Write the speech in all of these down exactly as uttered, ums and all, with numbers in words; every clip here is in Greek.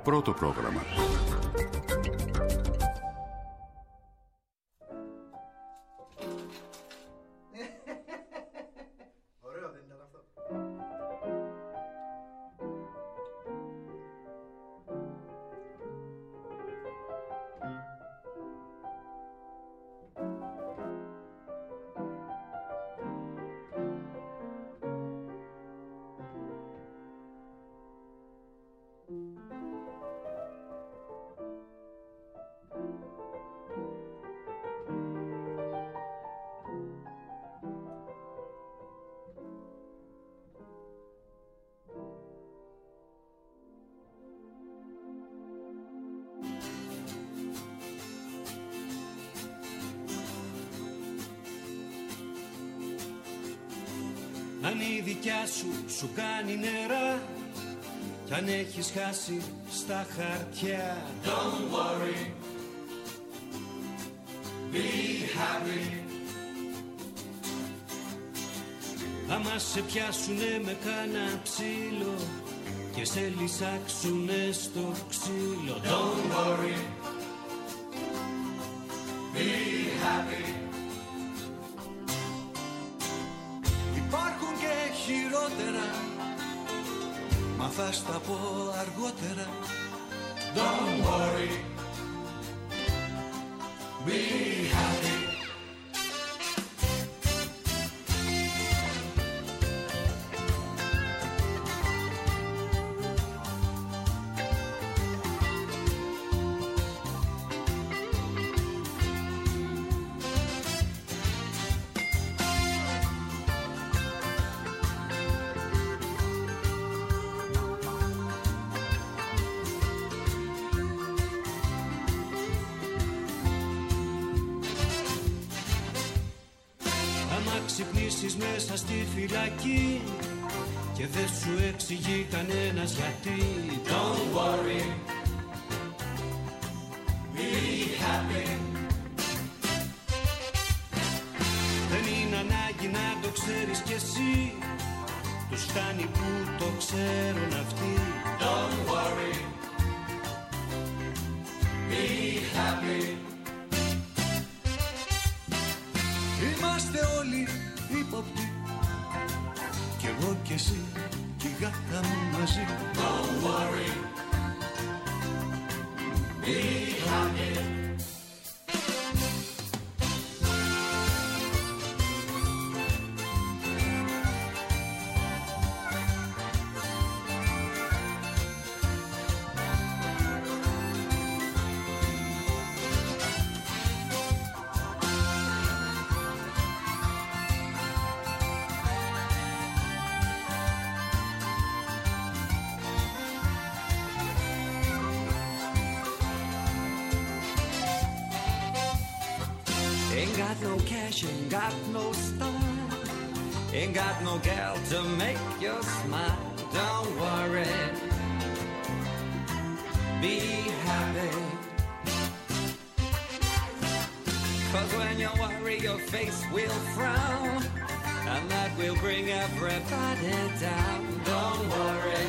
Πρώτο πρόγραμμα. Ωραίο δεν ήταν αυτό? Αν η δικιά σου σου κάνει νερά κι αν έχεις χάσει στα χαρτιά, don't worry, be happy. Άμα σε πιάσουνε με κάνα ψήλο και σε λυσάξουνε στο ξύλο, don't worry, be happy. Υπάρχουν και χειρότερα, μα θα στα πω αργότερα. Don't worry, be happy. Ξυπνήσεις μέσα στη φυλακή και δεν σου εξηγεί κανένας γιατί, don't worry, be happy. Δεν είναι ανάγκη να το ξέρεις κι εσύ, τους φτάνει που το ξέρουν αυτοί, don't worry, be happy. Είμαστε όλοι ύποπτοι, κι εγώ κι εσύ κι η γάτα μου μαζί. Don't worry, be happy. Ain't got no cash, ain't got no style, ain't got no gal to make you smile. Don't worry, be happy. Cause when you worry your face will frown, and that will bring everybody down. Don't worry,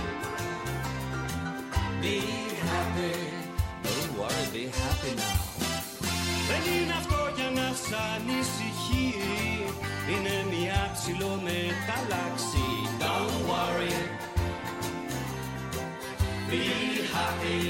be happy. Don't worry, be happy now. Δεν είναι αυτό για να σ' ανησυχεί, είναι μια ψιλομεταλλάξη. Don't worry, be happy.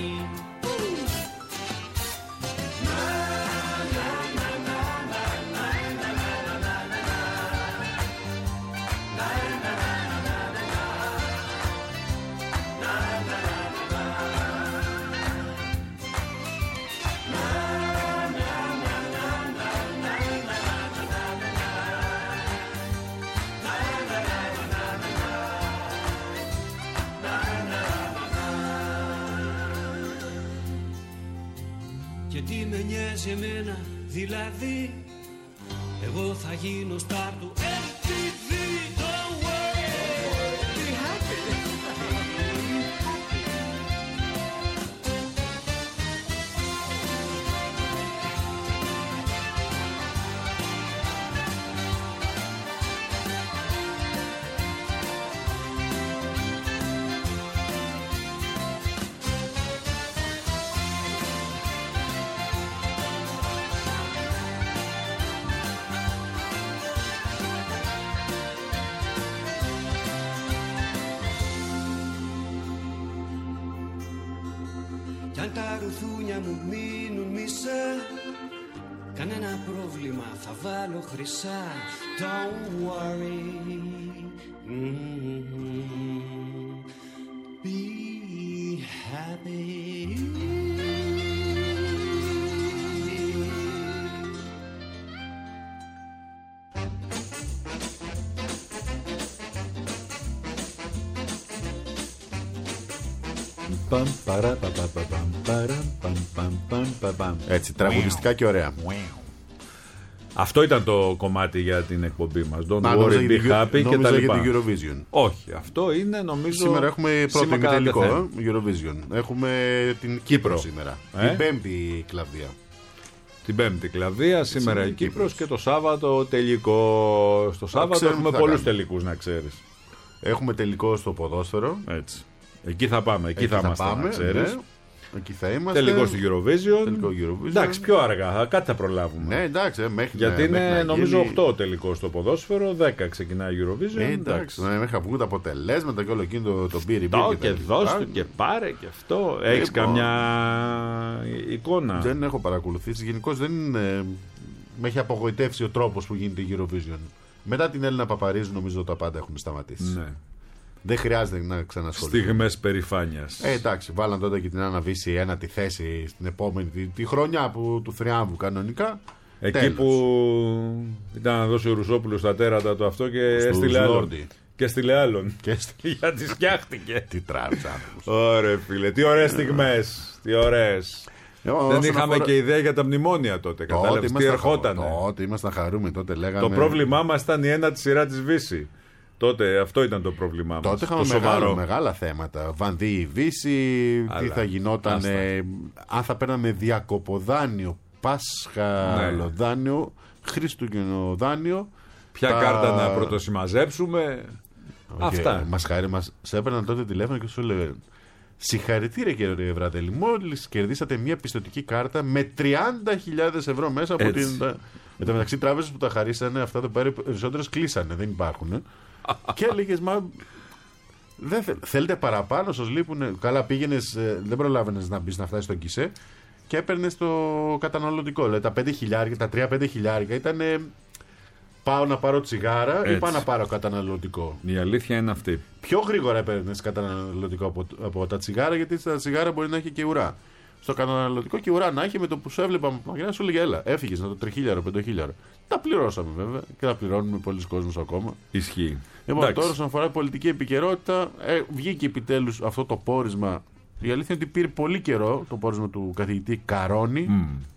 Και τι με νοιάζει εμένα, δηλαδή εγώ θα γίνω στάρ του εμ τι βι. Don't worry, be happy. κι αν τα ρουθούνια μου μείνουν μισά, κανένα πρόβλημα, θα βάλω χρυσά. Don't worry, mm-hmm. Be happy. Έτσι, τραγουδιστικά και ωραία. Αυτό ήταν το κομμάτι για την εκπομπή μας. Don't Α, worry, νόμιζα be για happy την- και τα νόμιζα λοιπά. για την Eurovision. Όχι, αυτό είναι νομίζω. Σήμερα έχουμε πρώτο σήμα κατά ημιτελικό τεθέν. ε, Eurovision. Έχουμε την Κύπρο, Κύπρο. σήμερα. Ε? Την πέμπτη κλαβδία. Την Πέμπτη κλαβδία, σήμερα η η Κύπρος Κύπρος. και το Σάββατο τελικό. Στο Σάββατο ξέρουμε έχουμε τι θα πολλούς κάνουμε. τελικούς, να ξέρεις. Έχουμε τελικό στο ποδόσφαιρο. Έτσι. Εκεί θα πάμε, εκεί, Εκεί θα είμαστε, να ξέρεις. ναι. Εκεί θα είμαστε. Τελικό στο Eurovision. Τελικό Eurovision. Εντάξει, πιο αργά, κάτι θα προλάβουμε. Ναι, εντάξει, ε, μέχρι Γιατί να, μέχρι είναι να νομίζω γίνει- οκτώ τελικό στο ποδόσφαιρο, δέκα ξεκινάει η Eurovision. Ε, εντάξει, ναι, μέχρι να βγουν τα αποτελέσματα και όλο εκείνο το, το πύρι Το πύρι και τα δώσ' λοιπά. του και πάρε και αυτό. Έχεις Λοιπόν. καμιά εικόνα? Δεν έχω παρακολουθήσει. Γενικώ δεν είναι... με έχει απογοητεύσει ο τρόπος που γίνεται η Eurovision. Μετά την Έλληνα Παπαρίζου νομίζω τα πάντα έχουν σταματήσει. Ναι. Δεν χρειάζεται να ξανασχοληθούν. Στιγμές περηφάνειας. Ε, εντάξει, βάλαν τότε και την Άννα Βύση ένα τη θέση στην επόμενη τη, τη χρονιά που, του θριάμβου κανονικά. Εκεί Τέλος. που ήταν να δώσει ο Ρουσόπουλος στα τέρατα του αυτό και Στους έστειλε άλλον. Λόρντι. Και έστειλε άλλον. Και στη... Γιατί φτιάχτηκε. τι τράβεις άνθρωπος. Ωραία φίλε, τι ωραίες στιγμές. Τι ωραίες. Ε, Δεν όσον είχαμε αφορά- και ιδέα για τα μνημόνια τότε. Τότε Κατάλαβες τι ήμασταν- ερχότανε. Τότε ήμασταν χαρούμενοι, τότε λέγαμε. Το πρόβλημά μας ήταν η ένατη σειρά της Βύση. Τότε αυτό ήταν το πρόβλημά μας. Τότε είχαμε το μεγάλο, σοβαρό. μεγάλα θέματα. Βανδύ η Βύση, Αλλά, τι θα γινόταν, άστα. ε, αν θα παίρναμε διακοποδάνιο, Πάσχαλοδάνιο, Χριστουγεννοδάνιο. Ποια τα- κάρτα να πρωτοσημαζέψουμε. Αυτά. Μας χάρη μας, σε έπαιρναν τότε τηλέφωνο και σου έλεγε συγχαρητήρια κύριε Βραδέλη, μόλις κερδίσατε μια πιστωτική κάρτα με τριάντα χιλιάδες ευρώ μέσα από Έτσι. την... Εν τω μεταξύ τράπεζες που τα χαρίσανε, αυτά το πάρει περισσότερες κλείσανε, δεν υπάρχουν. ε. Και έλεγες, μα δεν θε- θέλετε παραπάνω, σας λείπουν. Καλά, πήγαινες, ε, δεν προλάβαινες να μπεις να φτάσεις στο γκισέ και έπαιρνες το καταναλωτικό. Δηλαδή τα πέντε χιλιάρικα, τα τρία πέντε χιλιάρικα ήταν ε, πάω να πάρω τσιγάρα ή Έτσι. πάω να πάρω καταναλωτικό. Η αλήθεια είναι αυτή. Πιο γρήγορα έπαιρνε καταναλωτικό από, από τα τσιγάρα, γιατί στα τσιγάρα μπορεί να έχει και ουρά. Στο καταναλωτικό και ουρά να έχει, με το που σου έβλεπα μακριά σου έλεγε έλα, έφυγε να το τριχίλιαρο, πεντοχίλιαρο. Τα πληρώσαμε βέβαια και τα πληρώνουμε πολλοί κόσμοι ακόμα. Ισχύει. Λοιπόν, Εντάξει. τώρα όσον αφορά πολιτική επικαιρότητα, ε, βγήκε επιτέλου αυτό το πόρισμα. Η αλήθεια είναι ότι πήρε πολύ καιρό το πόρισμα του καθηγητή Καρόνι.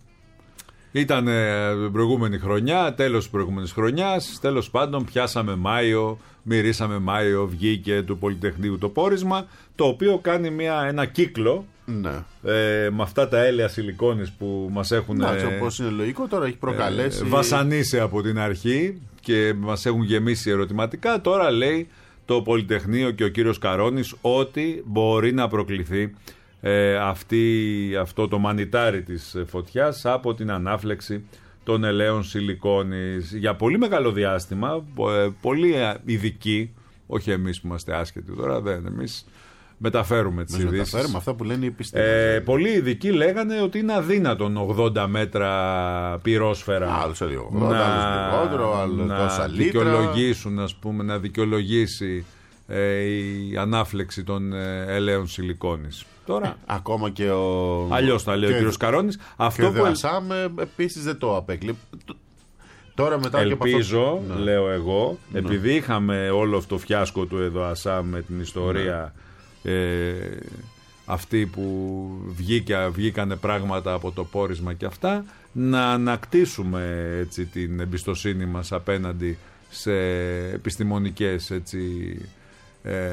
Ήταν ε, την προηγούμενη χρονιά, τέλος της προηγούμενης χρονιάς. Τέλος πάντων, πιάσαμε Μάιο, μυρίσαμε Μάιο, βγήκε του Πολυτεχνείου το πόρισμα, το οποίο κάνει μια, ένα κύκλο Ναι. ε, με αυτά τα έλαια σιλικόνης που μας έχουν Εντάξει, ε, όπως είναι λογικό, τώρα έχει προκαλέσει. ε, βασανίσει από την αρχή και μας έχουν γεμίσει ερωτηματικά. Τώρα λέει το Πολυτεχνείο και ο κύριος Καρόνης ότι μπορεί να προκληθεί ε, αυτή, αυτό το μανιτάρι της φωτιάς από την ανάφλεξη των ελαίων σιλικόνης για πολύ μεγάλο διάστημα, ε, πολύ ειδικοί, όχι εμείς που είμαστε άσχετοι τώρα, δεν εμείς μεταφέρουμε τις Μας ειδήσεις. μεταφέρουμε αυτά που λένε οι επιστήμονες. Ε, πολλοί ειδικοί λέγανε ότι είναι αδύνατον ογδόντα μέτρα πυρόσφαιρα Άλλος έλεγε ογδόντα, άλλος λιγότερο, άλλος να τόσα λίτρα. δικαιολογήσουν, ας πούμε, να δικαιολογήσει ε, η ανάφλεξη των ε, ελαίων σιλικόνης. Τώρα, Ακόμα και ο. αλλιώς τα λέει ο και- κύριος Καρόνης. Και Αυτό ο που Δεασάμ επίση δεν το απέκλει. Τώρα μετά και από ελπίζω, αυτό. Ναι. λέω εγώ, επειδή είχαμε όλο αυτό το φιάσκο του Εδωασά με την ιστορία Ναι. ε, αυτή που βγήκε, βγήκανε πράγματα από το πόρισμα και αυτά, να ανακτήσουμε έτσι την εμπιστοσύνη μας απέναντι σε επιστημονικές έτσι, ε,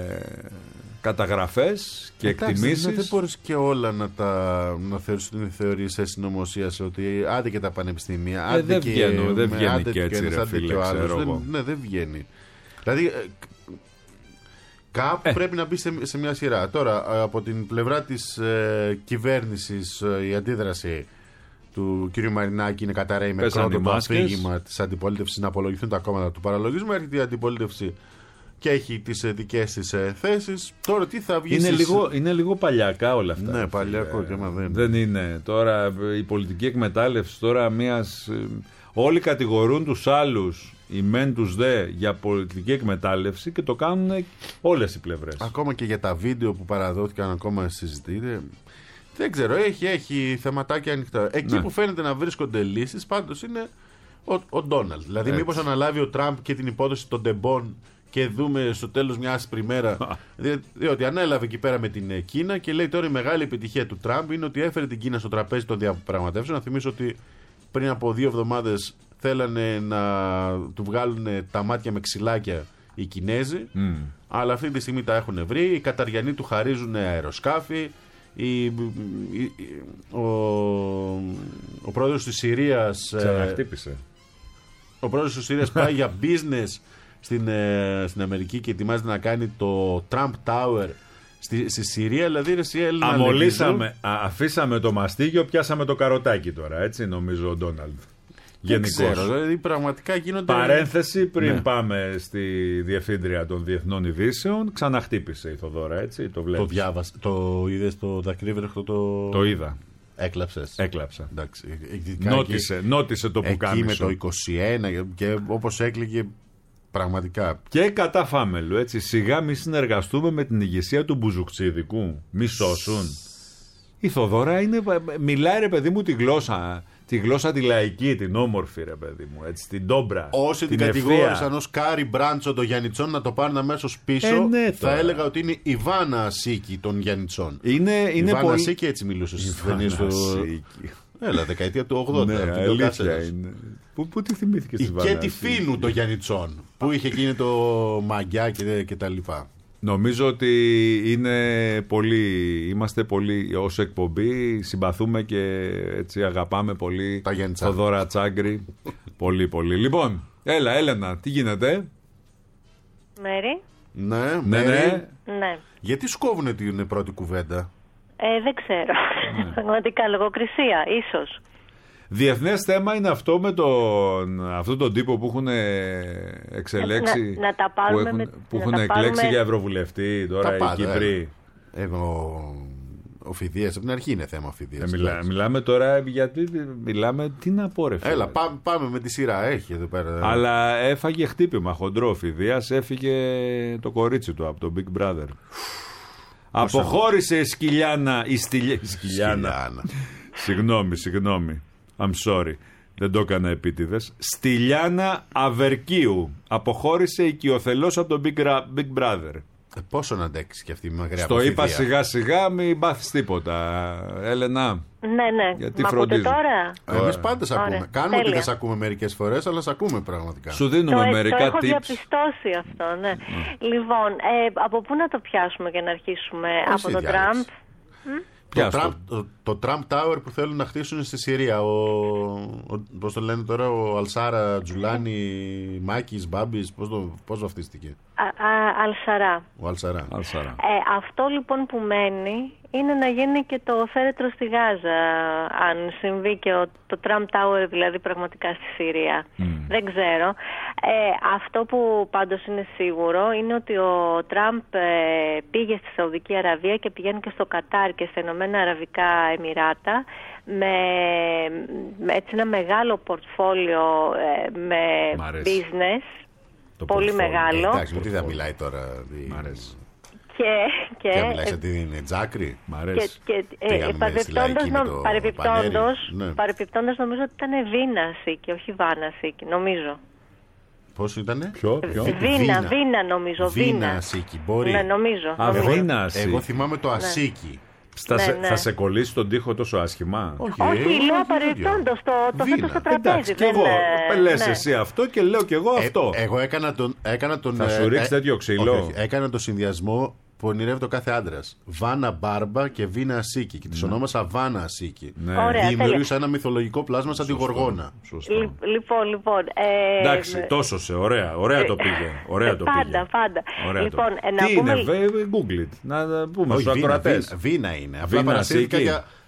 καταγραφές και Εντάξει, εκτιμήσεις. Δεν, δεν μπορεί και όλα να τα να θεωρείς ότι είναι θεωρίες συνωμοσίας, ότι άντε και τα πανεπιστήμια. Ε, Άντε δεν και, βγαίνω, δεν με- βγαίνει άντε και έτσι, ένας, ρε άντε φίλε, και ο άλλος. ξέρω Δεν- εγώ. Ναι, δεν βγαίνει. Δηλαδή, ε, κάπου Ε. πρέπει να μπει σε, σε μια σειρά. Τώρα, ε, από την πλευρά της ε, κυβέρνησης, ε, η αντίδραση του κ. Μαρινάκη είναι καταραίει με Πέσανε πρώτο οι το μάσκες. αφήγημα της αντιπολίτευσης να απολογηθούν τα κόμματα του παραλογισμού. Έρχεται η αντιπολίτευση και έχει τις δικές της θέσεις. Τώρα τι θα βγει. Είναι, στις... λίγο, είναι λίγο παλιακά όλα αυτά. Ναι, παλιακό και μα δεν. Δεν είναι. Τώρα η πολιτική εκμετάλλευση τώρα μιας. Όλοι κατηγορούν τους άλλους, οι μεν τους δε, για πολιτική εκμετάλλευση και το κάνουν όλες οι πλευρές. Ακόμα και για τα βίντεο που παραδόθηκαν, ακόμα συζητείται. Δεν ξέρω, έχει, έχει θεματάκια ανοιχτά. Εκεί ναι. που φαίνεται να βρίσκονται λύσεις, πάντως είναι ο Ντόναλντ. Δηλαδή, μήπως αναλάβει ο Τραμπ και την υπόθεση των τεμπών και δούμε στο τέλος μια άσπρη μέρα. Διότι ανέλαβε εκεί πέρα με την Κίνα και λέει τώρα η μεγάλη επιτυχία του Τραμπ είναι ότι έφερε την Κίνα στο τραπέζι των διαπραγματεύσεων. Να θυμίσω ότι πριν από δύο εβδομάδες θέλανε να του βγάλουν τα μάτια με ξυλάκια οι Κινέζοι, mm. αλλά αυτή τη στιγμή τα έχουν βρει. Οι Καταριανοί του χαρίζουν αεροσκάφη. Η, η, η, ο, ο πρόεδρος της Συρίας ξαναχτύπησε. Ο πρόεδρος της Συρίας πάει για business στην, ε, στην Αμερική και ετοιμάζεται να κάνει το Trump Tower στη, στη Συρία. Δηλαδή αμολύσαμε, αφήσαμε το μαστίγιο, πιάσαμε το καροτάκι τώρα, έτσι νομίζω ο Ντόναλντ. Γενικώς. Δηλαδή πραγματικά γίνονται. Παρένθεση πριν ναι. πάμε στη διευθύντρια των Διεθνών Ειδήσεων. Ξαναχτύπησε η Θοδώρα, έτσι. Το βλέπεις. Το διάβασα. Το είδες το δακρύβρεχτο το. Το είδα. Έκλαψες. Έκλαψα. Εντάξει, νότισε, εκεί, νότισε το που κάνει. Εκεί με το είκοσι ένα και όπως έκλειγε. Πραγματικά. Και κατά Φάμελου, έτσι. Σιγά μη συνεργαστούμε με την ηγεσία του Μπουζουκτσίδικου. Μη σώσουν. Η Θοδώρα είναι, μιλάει ρε παιδί μου τη γλώσσα. Τη γλώσσα τη λαϊκή, την όμορφη ρε παιδί μου, έτσι, την ντόμπρα. Όσοι την, την κατηγόρησαν ως Κάρι Μπράντσο των Γιαννιτσών να το πάρουν αμέσως πίσω, ε, ναι, θα έλεγα ότι είναι η Βάνα Ασίκη των Γιαννιτσών. Είναι, είναι η Βάνα πολύ... Ασίκη έτσι μιλούσε στις ταινίες του. Έλα, δεκαετία του ογδόντα. Ναι, αλήθεια είναι. Πού, πού τη θυμήθηκες τη Βάνα? Και τη Φίνου των Γιαννιτσών, που είχε εκείνη το μαγιά και, και τα λοιπά. Νομίζω ότι είναι πολύ, είμαστε πολύ ως εκπομπή, συμπαθούμε και έτσι αγαπάμε πολύ το Δώρα Τσάγκρη. Πολύ πολύ. Λοιπόν, έλα Έλενα, τι γίνεται? Μέρη. Ναι, ναι, ναι. ναι. Γιατί σκόβουνε την πρώτη κουβέντα? Ε, δεν ξέρω. Ναι. Πραγματικά λογοκρισία, ίσως. Διεθνές θέμα είναι αυτό με τον, αυτόν τον τύπο που έχουν εξελέξει, να, να τα πάρουμε που έχουν, με, που έχουν εκλέξει πάρουμε... για ευρωβουλευτή τώρα οι Κύπροι. Εγώ, ο Φιδίας, από την αρχή είναι θέμα ο Φιδίας. Ε, μιλά, μιλάμε τώρα γιατί μιλάμε, τι να πω ρε φίλε. Έλα, πά, πάμε με τη σειρά, έχει εδώ πέρα. Αλλά έφαγε χτύπημα χοντρό ο Φιδίας, έφυγε το κορίτσι του από το Big Brother. Αποχώρησε η Σκυλιάνα, η Σκυλιάνα. Συγγνώμη, συγγνώμη. I'm sorry. Δεν το έκανα επίτηδες. Στυλιάνα Αβερκίου. Αποχώρησε οικειοθελώς από τον Big Brother. Ε, πόσο να αντέξει και αυτή η μακριά στο αποφυδία. Είπα σιγά σιγά, μην πάθεις τίποτα. Έλενα. Ναι, ναι. Γιατί Μα ακούτε τώρα? Εμείς πάντα σ' ακούμε. Ωραία. Κάνουμε ότι δεν σ' ακούμε μερικές φορές, αλλά σ' ακούμε πραγματικά. Σου δίνουμε το, μερικά tips. Το έχω tips. διαπιστώσει αυτό, ναι. Mm. Λοιπόν, ε, από πού να το πιάσουμε και να αρχίσουμε? Πώς από τον Τραμπ? Το Trump, το, το Trump Tower που θέλουν να χτίσουν στη Συρία. Ο, ο, πώς το λένε τώρα, ο Αλσάρα, Τζουλάνι, Μάκης, Μπάμπης, πώς, το, πώς βαφτίστηκε? Αλσαρά. Ο Αλσαρά. Αλσαρά. Ε, αυτό λοιπόν που μένει είναι να γίνει και το θέρετρο στη Γάζα, αν συμβεί και ο, το Trump Tower δηλαδή πραγματικά στη Συρία. Mm. Δεν ξέρω. Ε, αυτό που πάντως είναι σίγουρο είναι ότι ο Τραμπ ε, πήγε στη Σαουδική Αραβία και πηγαίνει και στο Κατάρ και στα Ηνωμένα Αραβικά Εμιράτα με, με έτσι ένα μεγάλο πορτφόλιο ε, με business. Το πολύ μεγάλο. Εντάξει, τι θα μιλάει τώρα. Μ' αρέσει. Και, και, και μιλάει σαν την Τζάκρη. Μ' αρέσει. Και, και ε, παρεπιπτόντως ναι. νομίζω ότι ήταν Βίνα Σίκη, όχι Βάνα Σίκη, νομίζω. Πώς ήτανε? Ποιο, ποιο? Βίνα, Βίνα νομίζω. Βίνα Σίκη, μπορεί. Ναι, νομίζω. Α, νομίζω. Βίνα Σίκη. Εγώ θυμάμαι το Ασίκη. Στα ναι, σε, ναι. Θα σε κολλήσει τον τοίχο τόσο άσχημα? Όχι, όχι λέω παρελθόντως το, το θέτω στο τραπέζι. Εντάξει, και εγώ λες ναι. εσύ αυτό και λέω και εγώ αυτό. Ε, εγώ έκανα τον, έκανα τον, θα σου ρίξει ε, τέτοιο ξύλο. Όχι, όχι, έκανα τον συνδυασμό που ονειρεύεται ο κάθε άντρας. Βάνα Μπάρμπα και Βίνα Ασίκη. Και τις ναι. ονόμασα Βάνα Ασίκη. Ναι. Δημιουργήσα ένα μυθολογικό πλάσμα σαν τη Γοργόνα. Λοιπόν, λοιπόν. Ε, Εντάξει, τόσο σε ωραία. Ωραία το πήγε. Ωραία το πάντα, πήγε. πάντα. Ωραία λοιπόν, το. Τι πούμε... είναι, Google it. Να πούμε στους ακροατές. Βίνα είναι. Απλά παρασύρθηκα για,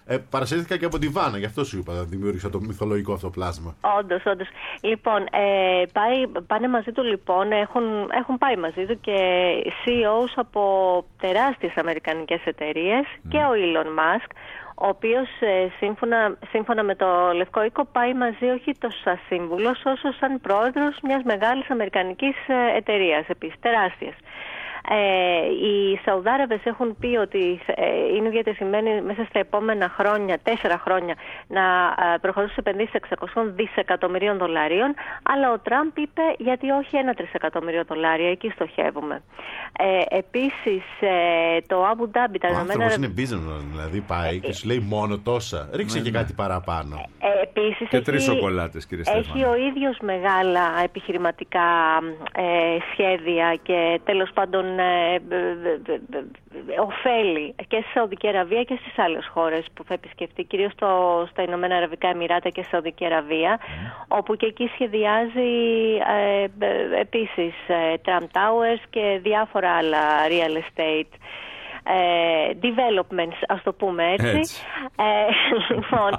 Ε, παρασύρθηκα και από τη Βάνα, γι' αυτό σου είπα, δημιούργησα το μυθολογικό αυτό πλάσμα. Όντως, όντως. Λοιπόν, ε, πάει, πάνε μαζί του λοιπόν, έχουν, έχουν πάει μαζί του και σι ι ό's από τεράστιες αμερικανικές εταιρείες mm. και ο Elon Musk, ο οποίος ε, σύμφωνα, σύμφωνα με το Λευκό Οίκο πάει μαζί όχι τόσο σαν σύμβουλος όσο σαν πρόεδρος μιας μεγάλης αμερικανικής ε, εταιρείας, επίσης τεράστιας. Ε, οι Σαουδάραβες έχουν πει ότι ε, είναι διατεθειμένοι μέσα στα επόμενα χρόνια, τέσσερα χρόνια, να ε, προχωρήσουν σε επενδύσεις εξακόσια δισεκατομμυρίων δολαρίων, αλλά ο Τραμπ είπε γιατί όχι ένα τρισεκατομμύριο δολάρια, εκεί στοχεύουμε. Ε, επίσης, ε, το Αμπου Ντάμπι, τα Ο Ηνωμένα άνθρωπος είναι business, δηλαδή πάει ε, και σου λέει μόνο τόσα. Ρίξε ναι, και ναι. κάτι παραπάνω. Ε, επίσης, και τρεις σοκολάτες, κύριε Στέφανο. Έχει ο ίδιος μεγάλα επιχειρηματικά ε, σχέδια και τέλος πάντων Ε, ε, ε, ε, ωφέλη και στη Σαουδική Αραβία και στις άλλες χώρες που θα επισκεφτεί, κυρίως στο, στα Ηνωμένα Αραβικά Εμιράτα και στη Σαουδική Αραβία, mm. όπου και εκεί σχεδιάζει ε, ε, επίσης ε, Trump Towers και διάφορα άλλα real estate ε, developments, ας το πούμε έτσι. έτσι. Ε, λοιπόν...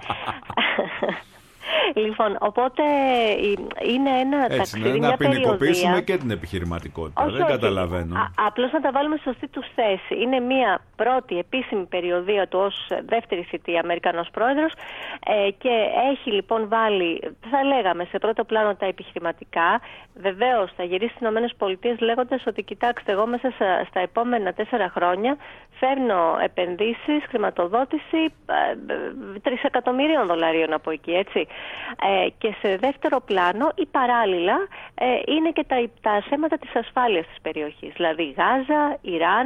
Λοιπόν, οπότε είναι ένα έτσι, ταξίδι, ναι, μια να ποινικοποιήσουμε περιοδία. και την επιχειρηματικότητα. Όχι, δεν όχι. καταλαβαίνω. Α, απλώς να τα βάλουμε στη σωστή τους θέση. Είναι μια πρώτη επίσημη περιοδία του ως δεύτερη θητεία Αμερικανός πρόεδρος ε, και έχει λοιπόν βάλει, θα λέγαμε, σε πρώτο πλάνο τα επιχειρηματικά. Βεβαίως θα γυρίσει στις ΗΠΑ λέγοντας ότι κοιτάξτε, εγώ μέσα στα, στα επόμενα τέσσερα χρόνια φέρνω επενδύσεις, χρηματοδότηση ε, τρισεκατομμυρίων δολαρίων από εκεί, έτσι. Ε, και σε δεύτερο πλάνο ή παράλληλα ε, είναι και τα, τα θέματα της ασφάλειας της περιοχής, δηλαδή Γάζα, Ιράν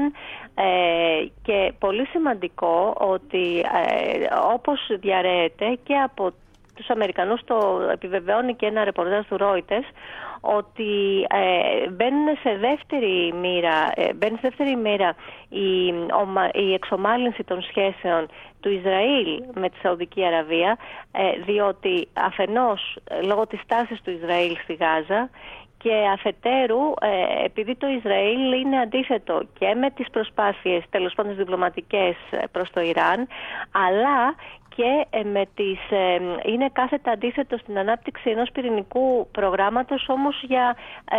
ε, και πολύ σημαντικό ότι ε, όπως διαρρέεται και από τους Αμερικανούς, το επιβεβαιώνει και ένα ρεπορτάζ του Reuters, ότι ε, μπαίνουν σε δεύτερη μοίρα, ε, μπαίνει σε δεύτερη μοίρα η, ομα, η εξομάλυνση των σχέσεων του Ισραήλ με τη Σαουδική Αραβία, ε, διότι αφενός λόγω της τάσης του Ισραήλ στη Γάζα και αφετέρου ε, επειδή το Ισραήλ είναι αντίθετο και με τις προσπάθειες τέλος πάντων διπλωματικές προς το Ιράν, αλλά και με τις, ε, είναι κάθετα αντίθετο στην ανάπτυξη ενός πυρηνικού προγράμματος, όμως για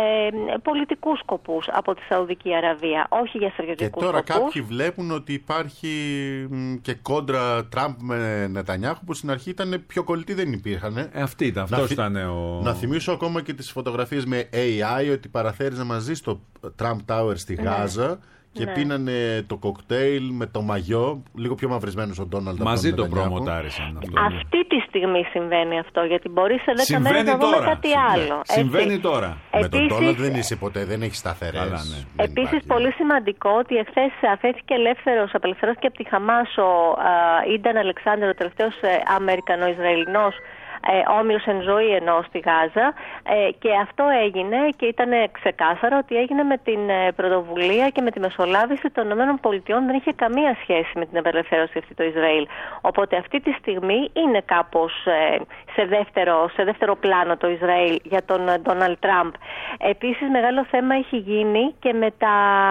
ε, πολιτικούς σκοπούς από τη Σαουδική Αραβία, όχι για στρατιωτικούς σκοπούς. Και τώρα σκοπούς. Κάποιοι βλέπουν ότι υπάρχει μ, και κόντρα Τραμπ με Νετανιάχου, που στην αρχή ήταν πιο κολλητοί, δεν υπήρχαν. Ε, αυτή ήταν, αυτός ήταν ο... Να θυμίσω ακόμα και τις φωτογραφίες με έι άι, ότι παραθέριζε μαζί στο Trump Tower στη Γάζα. Ναι. Και ναι. πίνανε το κοκτέιλ με το μαγιό, λίγο πιο μαυρισμένος ο Ντόναλντ. Μαζί το προμοτάρισαν αυτό. Αυτή τη στιγμή συμβαίνει αυτό, γιατί μπορεί σε δέκα μέρες να δούμε κάτι συμβαίνει. άλλο. Συμβαίνει έτσι. τώρα. Επίσης, με τον Ντόναλντ δεν είσαι ποτέ, δεν έχει σταθερές. Ναι. Επίσης, πολύ σημαντικό ότι εχθές αφέθηκε ελεύθερος, απελευθερώθηκε από τη Χαμάς ο Ίνταν Αλεξάνδερ, ο τελευταίος Αμερικανο-Ισραηλινός Ε, όμοιος εν ζωή ενώ στη Γάζα ε, και αυτό έγινε και ήταν ξεκάθαρο ότι έγινε με την ε, πρωτοβουλία και με τη μεσολάβηση των ΗΠΑ, δεν είχε καμία σχέση με την απελευθέρωση αυτή το Ισραήλ. Οπότε αυτή τη στιγμή είναι κάπως ε, σε, δεύτερο, σε δεύτερο πλάνο το Ισραήλ για τον Ντόναλντ Τραμπ. Επίσης μεγάλο θέμα έχει γίνει και με, τα,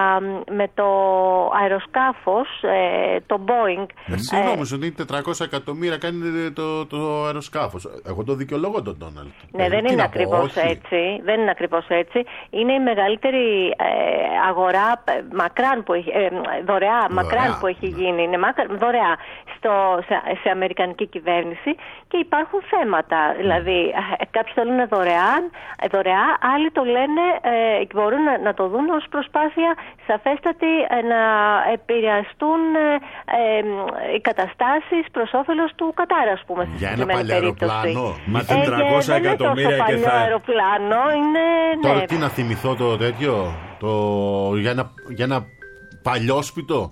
με το αεροσκάφος, ε, το Boeing. Εσύ ε, νόμιζα ότι τετρακόσια εκατομμύρια κάνει το, το αεροσκάφος. Εγώ το δικαιολογώ τον Ντόναλντ. Ναι, ε, δεν είναι ακριβώς έτσι. Δεν είναι ακριβώς έτσι. Είναι η μεγαλύτερη ε, αγορά ε, μακράν που έχει, ε, δωρεά, μακράν που έχει γίνει. Είναι μακράν, δωρεά στο, σε, σε αμερικανική κυβέρνηση και υπάρχουν θέματα. Mm. Δηλαδή, ε, κάποιοι το λένε δωρεάν, ε, δωρεά, άλλοι το λένε, ε, μπορούν να, να το δουν ως προσπάθεια σαφέστατη ε, να επηρεαστούν ε, ε, οι καταστάσεις προς όφελος του Κατάρα, ας πούμε. Για ένα παλιό αεροπλάνο. Μα την τριακόσια εκατομμύρια και θα... αεροπλάνο είναι... Τώρα ναι. τι να θυμηθώ το τέτοιο, το... Για, ένα... για ένα παλιόσπιτο.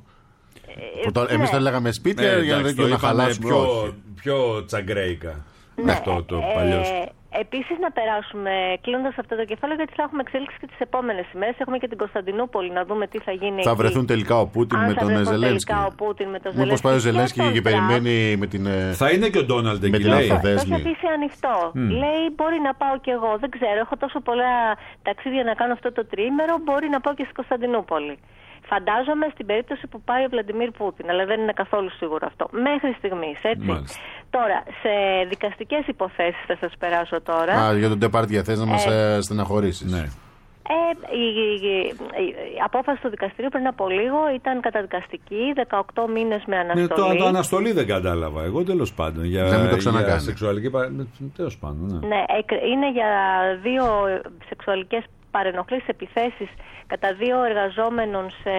Ε, το... ναι. Εμείς το λέγαμε σπίτια, ε, για εντάξει, να χαλάσουμε πιο, πιο τσαγκρέικα. Ναι. Αυτό το ε, παλιόσπιτο. Επίσης να περάσουμε, κλείνοντας αυτό το κεφάλαιο, γιατί θα έχουμε εξέλιξη και τις επόμενες ημέρες. Έχουμε και την Κωνσταντινούπολη να δούμε τι θα γίνει. Θα εκεί. βρεθούν τελικά ο Πούτιν με τον Ζελένσκι. Μήπως πάει ο Ζελένσκι και, και περιμένει με την. Θα είναι και ο Ντόναλντ εκεί. Το έχει αφήσει ανοιχτό. Mm. Λέει μπορεί να πάω κι εγώ. Δεν ξέρω, έχω τόσο πολλά ταξίδια να κάνω αυτό το τριήμερο. Μπορεί να πάω και στην Κωνσταντινούπολη. Φαντάζομαι στην περίπτωση που πάει ο Βλαντιμίρ Πούτιν, αλλά δεν είναι καθόλου σίγουρο αυτό. Μέχρι στιγμής, έτσι. Μάλιστα. Τώρα, σε δικαστικές υποθέσεις θα σας περάσω τώρα. Α, για τον Ντεπάρντιε θες να μας ε, στεναχωρήσεις. Ναι. Ε, η, η, η, η απόφαση του δικαστηρίου πριν από λίγο ήταν καταδικαστική, δεκαοκτώ μήνες με αναστολή. Ναι, το, το αναστολή δεν κατάλαβα. Εγώ τέλος πάντων. Για, να μην το ξανακάνει. Για σεξουαλική παρενόχληση. Τέλος πάντων. Ναι. Ναι, είναι για δύο σεξουαλικές παρενοχλήσεις, επιθέσεις κατά δύο εργαζόμενων σε,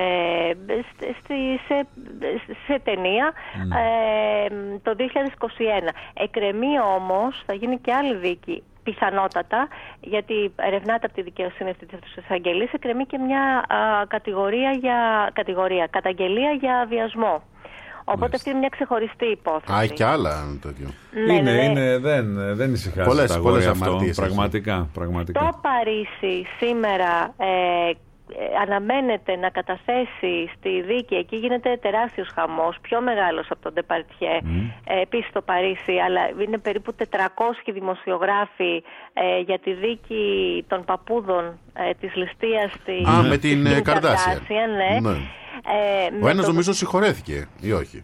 σε, σε, σε ταινία mm. ε, το δύο χιλιάδες είκοσι ένα. Εκκρεμεί όμως, θα γίνει και άλλη δίκη. Πιθανότατα, γιατί ερευνάται από τη δικαιοσύνη αυτή της εισαγγελίας, εκκρεμεί και μια α, κατηγορία για, κατηγορία, καταγγελία για βιασμό. Οπότε Μάλιστα. αυτή είναι μια ξεχωριστή υπόθεση. Α, έχει και άλλα τέτοιο. Ναι, είναι, ναι. είναι, δεν, δεν ησυχάζει πολλές, τα αγόρια αυτό. αμαρτίες, Πραγματικά, πραγματικά. Το Παρίσι σήμερα ε, αναμένεται να καταθέσει στη δίκη, εκεί γίνεται τεράστιος χαμός, πιο μεγάλος από τον Ντεπαρτιέ, mm. ε, επίσης στο Παρίσι, αλλά είναι περίπου τετρακόσιοι δημοσιογράφοι ε, για τη δίκη των παππούδων ε, της ληστείας της Α, με την Καρντάσιαν. Ναι. Ναι. Ε, Ο ένας το... νομίζω συγχωρέθηκε ή όχι.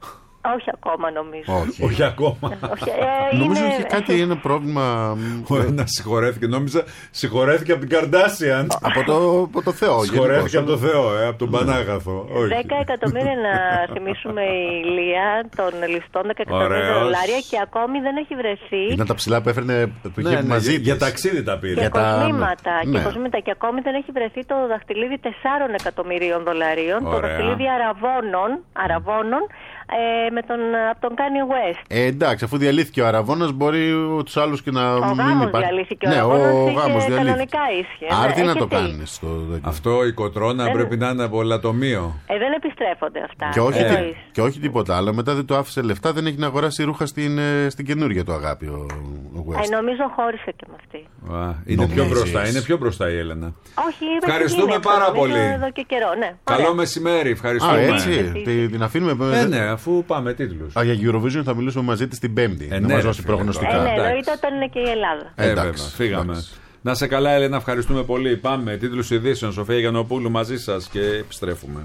Όχι ακόμα νομίζω. Όχι, όχι ακόμα. Όχι, ε, νομίζω είναι... είχε κάτι ένα πρόβλημα. Ο ένας συγχωρέθηκε. Νόμιζα συγχωρέθηκε από την Καρντάσιαν. από, το, από το Θεό. Συγχωρέθηκε από το Θεό, ε, από τον Πανάγαθο. δέκα εκατομμύρια να θυμίσουμε η Λία των ληστών, δέκα εκατομμύρια δολάρια και ακόμη δεν έχει βρεθεί. Ήταν τα ψηλά που έφερνε που είχε ναι, ναι, μαζί για, της. για ταξίδι τα πήρε. Και για κοσμήματα. τα... Και, ναι. κοσμήματα. Και ακόμη δεν έχει βρεθεί το δαχτυλίδι τεσσάρων εκατομμυρίων δολαρίων. Ωραία. Το δαχτυλίδι αραβώνων, αραβώνων ε, με τον, από τον Kanye West. Ε, εντάξει, αφού διαλύθηκε ο Αραβώνας, μπορεί τους άλλους και να ο μην γάμος υπάρχει. διαλύθηκε, ναι, ο γάμος ο γάμος διαλύθηκε. κανονικά ίσχυε. Άρτη ναι, να το τι. κάνεις. Το... Αυτό η κοτρώνα δεν... πρέπει να είναι από λατομείο. Ε, δεν επιστρέφονται αυτά. Και όχι, ε. τι, και όχι τίποτα άλλο. Μετά δεν το άφησε λεφτά, δεν έχει να αγοράσει ρούχα στην, στην καινούργια του αγάπη ο, ο West. Ε, νομίζω χώρισε και με αυτή. Α, είναι Νομίζεις. πιο μπροστά, είναι πιο μπροστά η Έλενα. Όχι, ευχαριστούμε πάρα πολύ. Εδώ και καιρό, ναι. Καλό Ωραία. μεσημέρι, Α, ευχαριστούμε. έτσι. Την, την αφήνουμε. Ε, ναι, αφού πάμε τίτλους. Α, για Eurovision θα μιλήσουμε μαζί της την Πέμπτη. Ε, να ναι, μας ρε, δώσει φίλε, προγνωστικά. Ε, ναι, Εντάξει. εννοείται όταν είναι και η Ελλάδα. Ε, Εντάξει, βέβαια, φύγαμε. εντάξει. Να σε καλά, Έλενα, ευχαριστούμε πολύ. Πάμε, τίτλους ειδήσεων. Σοφία Γιαννοπούλου μαζί σας και επιστρέφουμε.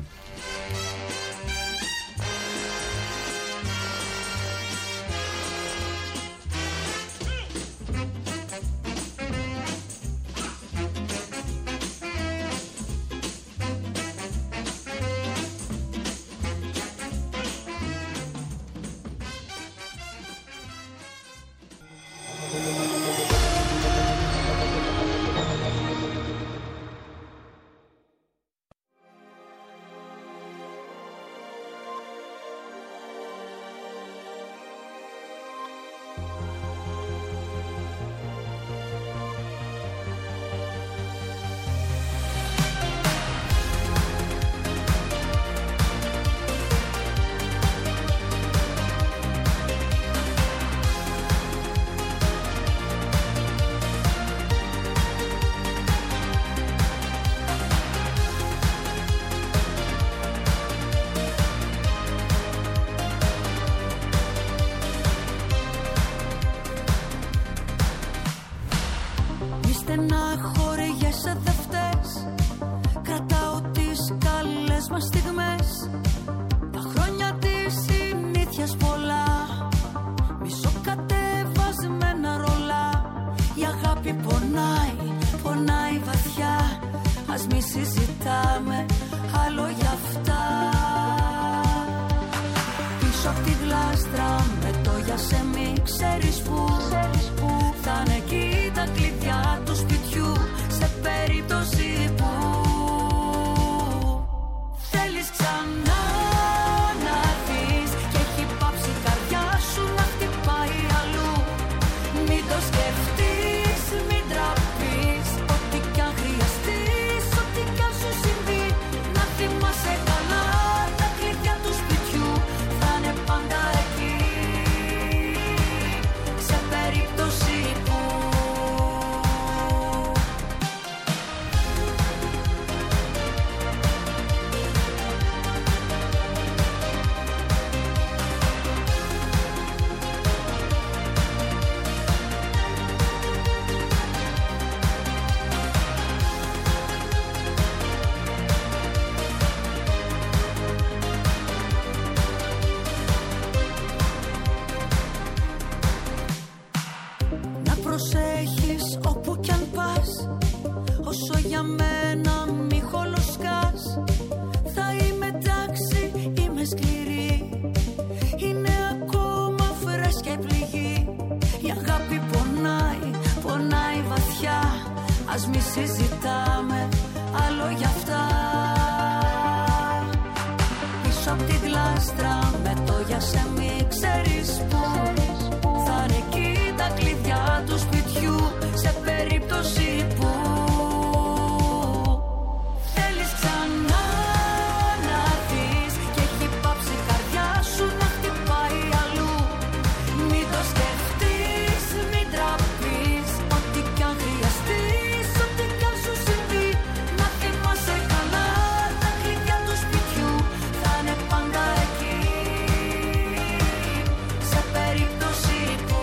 Ας μη συζητάμε άλλο γι' αυτά. Πίσω απ' τη γλάστρα με το για σε μη ξέρεις που θα είναι εκεί τα κλειδιά του σπιτιού σε περίπτωση που θέλεις ξανά να δεις και έχει πάψει η καρδιά σου να χτυπάει αλλού. Μην το σκεφτείς, μην τραπείς, ό,τι κι αν χρειαστείς, ό,τι κι αν σου συμβεί. Να θυμάσαι καλά, τα κλειδιά του σπιτιού θα είναι πάντα εκεί σε περίπτωση που.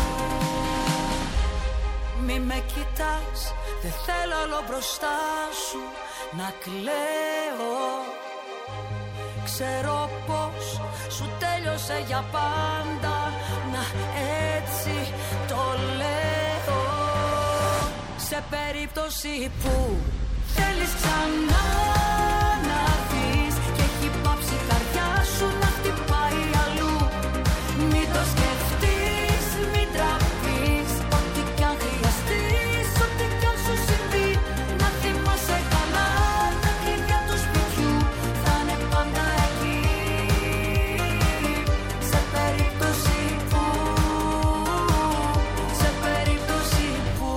Μη με κοιτάς, δεν θέλω άλλο μπροστά σου να κλαίω. Ξέρω πως σου τέλειωσε για πάντα, να έτσι το λέω. Σε περίπτωση που θέλεις ξανά να δεις και έχει πάψει η καρδιά σου να χτυπάει αλλού. Μην το σκεφτείς, μην τραπείς, ό,τι κι αν χρειαστείς, ό,τι κι αν σου συμβεί. Να θυμάσαι καλά, τα κλειδιά του σπιτιού θα είναι πάντα εκεί σε περίπτωση που, σε περίπτωση που.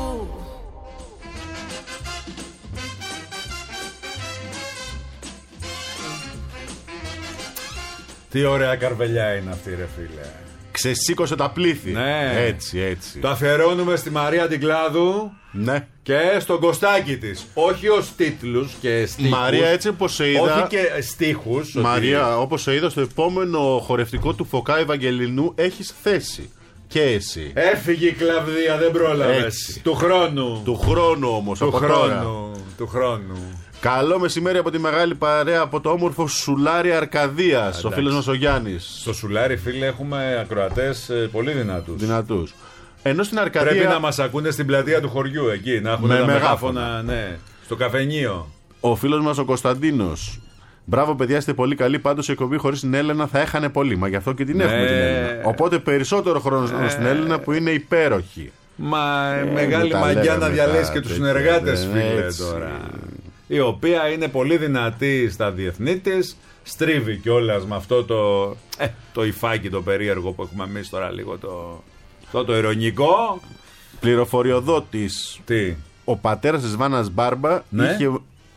Τι ωραία καρβελιά είναι αυτή, ρε φίλε. Ξεσήκωσε τα πλήθη. Ναι. Έτσι, έτσι. Το αφιερώνουμε στη Μαρία Τιγκλάδου Ναι. και στον Κωστάκη της. Όχι ως τίτλους και στίχους. Μαρία, έτσι όπως σε είδα. Όχι και στίχους. Μαρία, όπως σε είδα στο επόμενο χορευτικό του Φωκά Ευαγγελινού, έχεις θέση. Και εσύ. Έφυγε η Κλαβδία, δεν πρόλαβες. Έτσι. Του χρόνου. Του χρόνου όμως. Του από τώρα. χρόνου. Του χρόνου. Καλό μεσημέρι από τη μεγάλη παρέα από το όμορφο Σουλάρι Αρκαδίας. Ο φίλος μας ο Γιάννης. Στο Σουλάρι, φίλε, έχουμε ακροατές ε, πολύ δυνατούς. Δυνατούς. Ενώ στην Αρκαδία. Πρέπει να μας ακούνε στην πλατεία του χωριού εκεί, να έχουν Με τα μεγάφωνα. μεγάφωνα, ναι. Στο καφενείο. Ο φίλος μας ο Κωνσταντίνος. Μπράβο, παιδιά, είστε πολύ καλοί. Πάντως η εκπομπή χωρίς την Έλενα θα έχανε πολύ. Μα γι' αυτό και την Ναι. έχουμε την Έλενα. Οπότε περισσότερο χρόνο στην Έλενα που είναι υπέροχη. Μα Ε, μεγάλη τα μαγιά λέμε να μετά, διαλέσει και τους τέτοια, συνεργάτες, ναι, φίλε, έτσι. τώρα. Η οποία είναι πολύ δυνατή στα διεθνή της. Στρίβει κιόλας με αυτό το, ε, το υφάκι το περίεργο που έχουμε εμείς τώρα, λίγο το, το, το ειρωνικό. Πληροφοριοδότης. Τι, Ο πατέρας της Βάνας Μπάρμπα Ναι. είχε.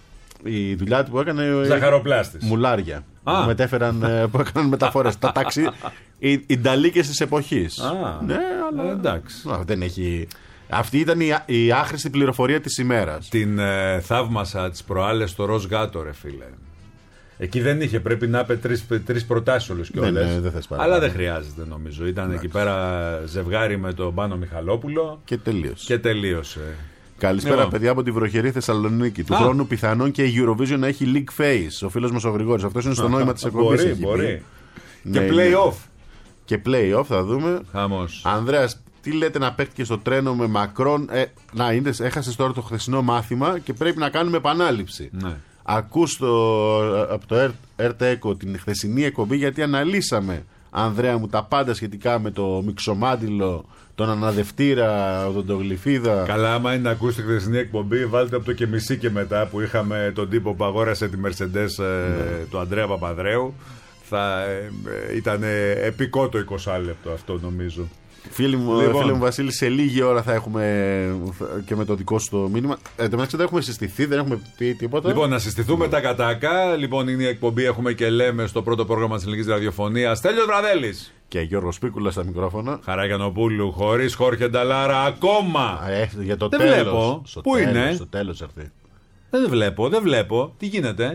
Η δουλειά του που έκανε. ζαχαροπλάστης. Μουλάρια. Α. Που μετέφεραν, ε, που έκαναν μεταφορές. Τα ταξί. Οι, οι νταλίκες της εποχής. Α. Ναι, αλλά. Ε, εντάξει. Α, δεν έχει. Αυτή ήταν η, η άχρηστη πληροφορία της ημέρας. Την ε, θαύμασα τις προάλλες στο ροζ γάτο, ρε φίλε. Εκεί δεν είχε, πρέπει να είπε τρεις, τρεις προτάσεις όλους και Ναι, όλες. ναι, δεν θες πάρα Αλλά πολύ. δεν χρειάζεται, νομίζω. Ήταν εκεί πέρα ζευγάρι με τον Πάνο Μιχαλόπουλο Και τελείωσε. και τελείωσε. Καλησπέρα, Λοιπόν. παιδιά, από τη βροχερή Θεσσαλονίκη. Του Α. χρόνου πιθανόν και η Eurovision να έχει league face. Ο φίλος μας ο Γρηγόρης. Αυτό είναι στο νόημα της εκπομπής. Μπορεί, έχει πει. μπορεί. Ναι, Και ναι. play-off. Και play-off θα δούμε. Χαμός. Ανδρέας, τι λέτε να παίχτηκε στο τρένο με Μακρόν. Ε, να, είδες, έχασες τώρα το χθεσινό μάθημα και πρέπει να κάνουμε επανάληψη. Ναι. Ακούς το, από το ΕΡΤ-ΕΚΟ την χθεσινή εκπομπή, γιατί αναλύσαμε, Ανδρέα μου, τα πάντα σχετικά με το μιξομάντιλο, τον αναδευτήρα, τον τογλυφίδα. Καλά, άμα είναι να ακούσει τη χθεσινή εκπομπή, βάλτε από το και μισή και μετά που είχαμε τον τύπο που αγόρασε τη Mercedes ε, του Ανδρέα Παπανδρέου. Θα ε, ε, ήταν επικό το είκοσι λεπτό αυτό, νομίζω. Φίλοι μου, Λοιπόν. φίλε μου Βασίλη, σε λίγη ώρα θα έχουμε και με το δικό σου το μήνυμα. Ε, εν τω μεταξύ δεν έχουμε συστηθεί, δεν έχουμε πει τίποτα. Λοιπόν, να συστηθούμε τα κατάκα. Λοιπόν, είναι η εκπομπή, έχουμε και λέμε στο πρώτο πρόγραμμα της ελληνικής ραδιοφωνίας. Στέλιος Βραδέλης. Και Γιώργος Πίκουλα στα μικρόφωνα. Χαραγιανοπούλου, χωρίς Χόρχε Νταλάρα ακόμα. Α, ε, για το Δεν τέλος. βλέπω. Στο Πού τέλος, είναι? Στο τέλος έρθει. Δεν βλέπω, δεν βλέπω. Τι γίνεται?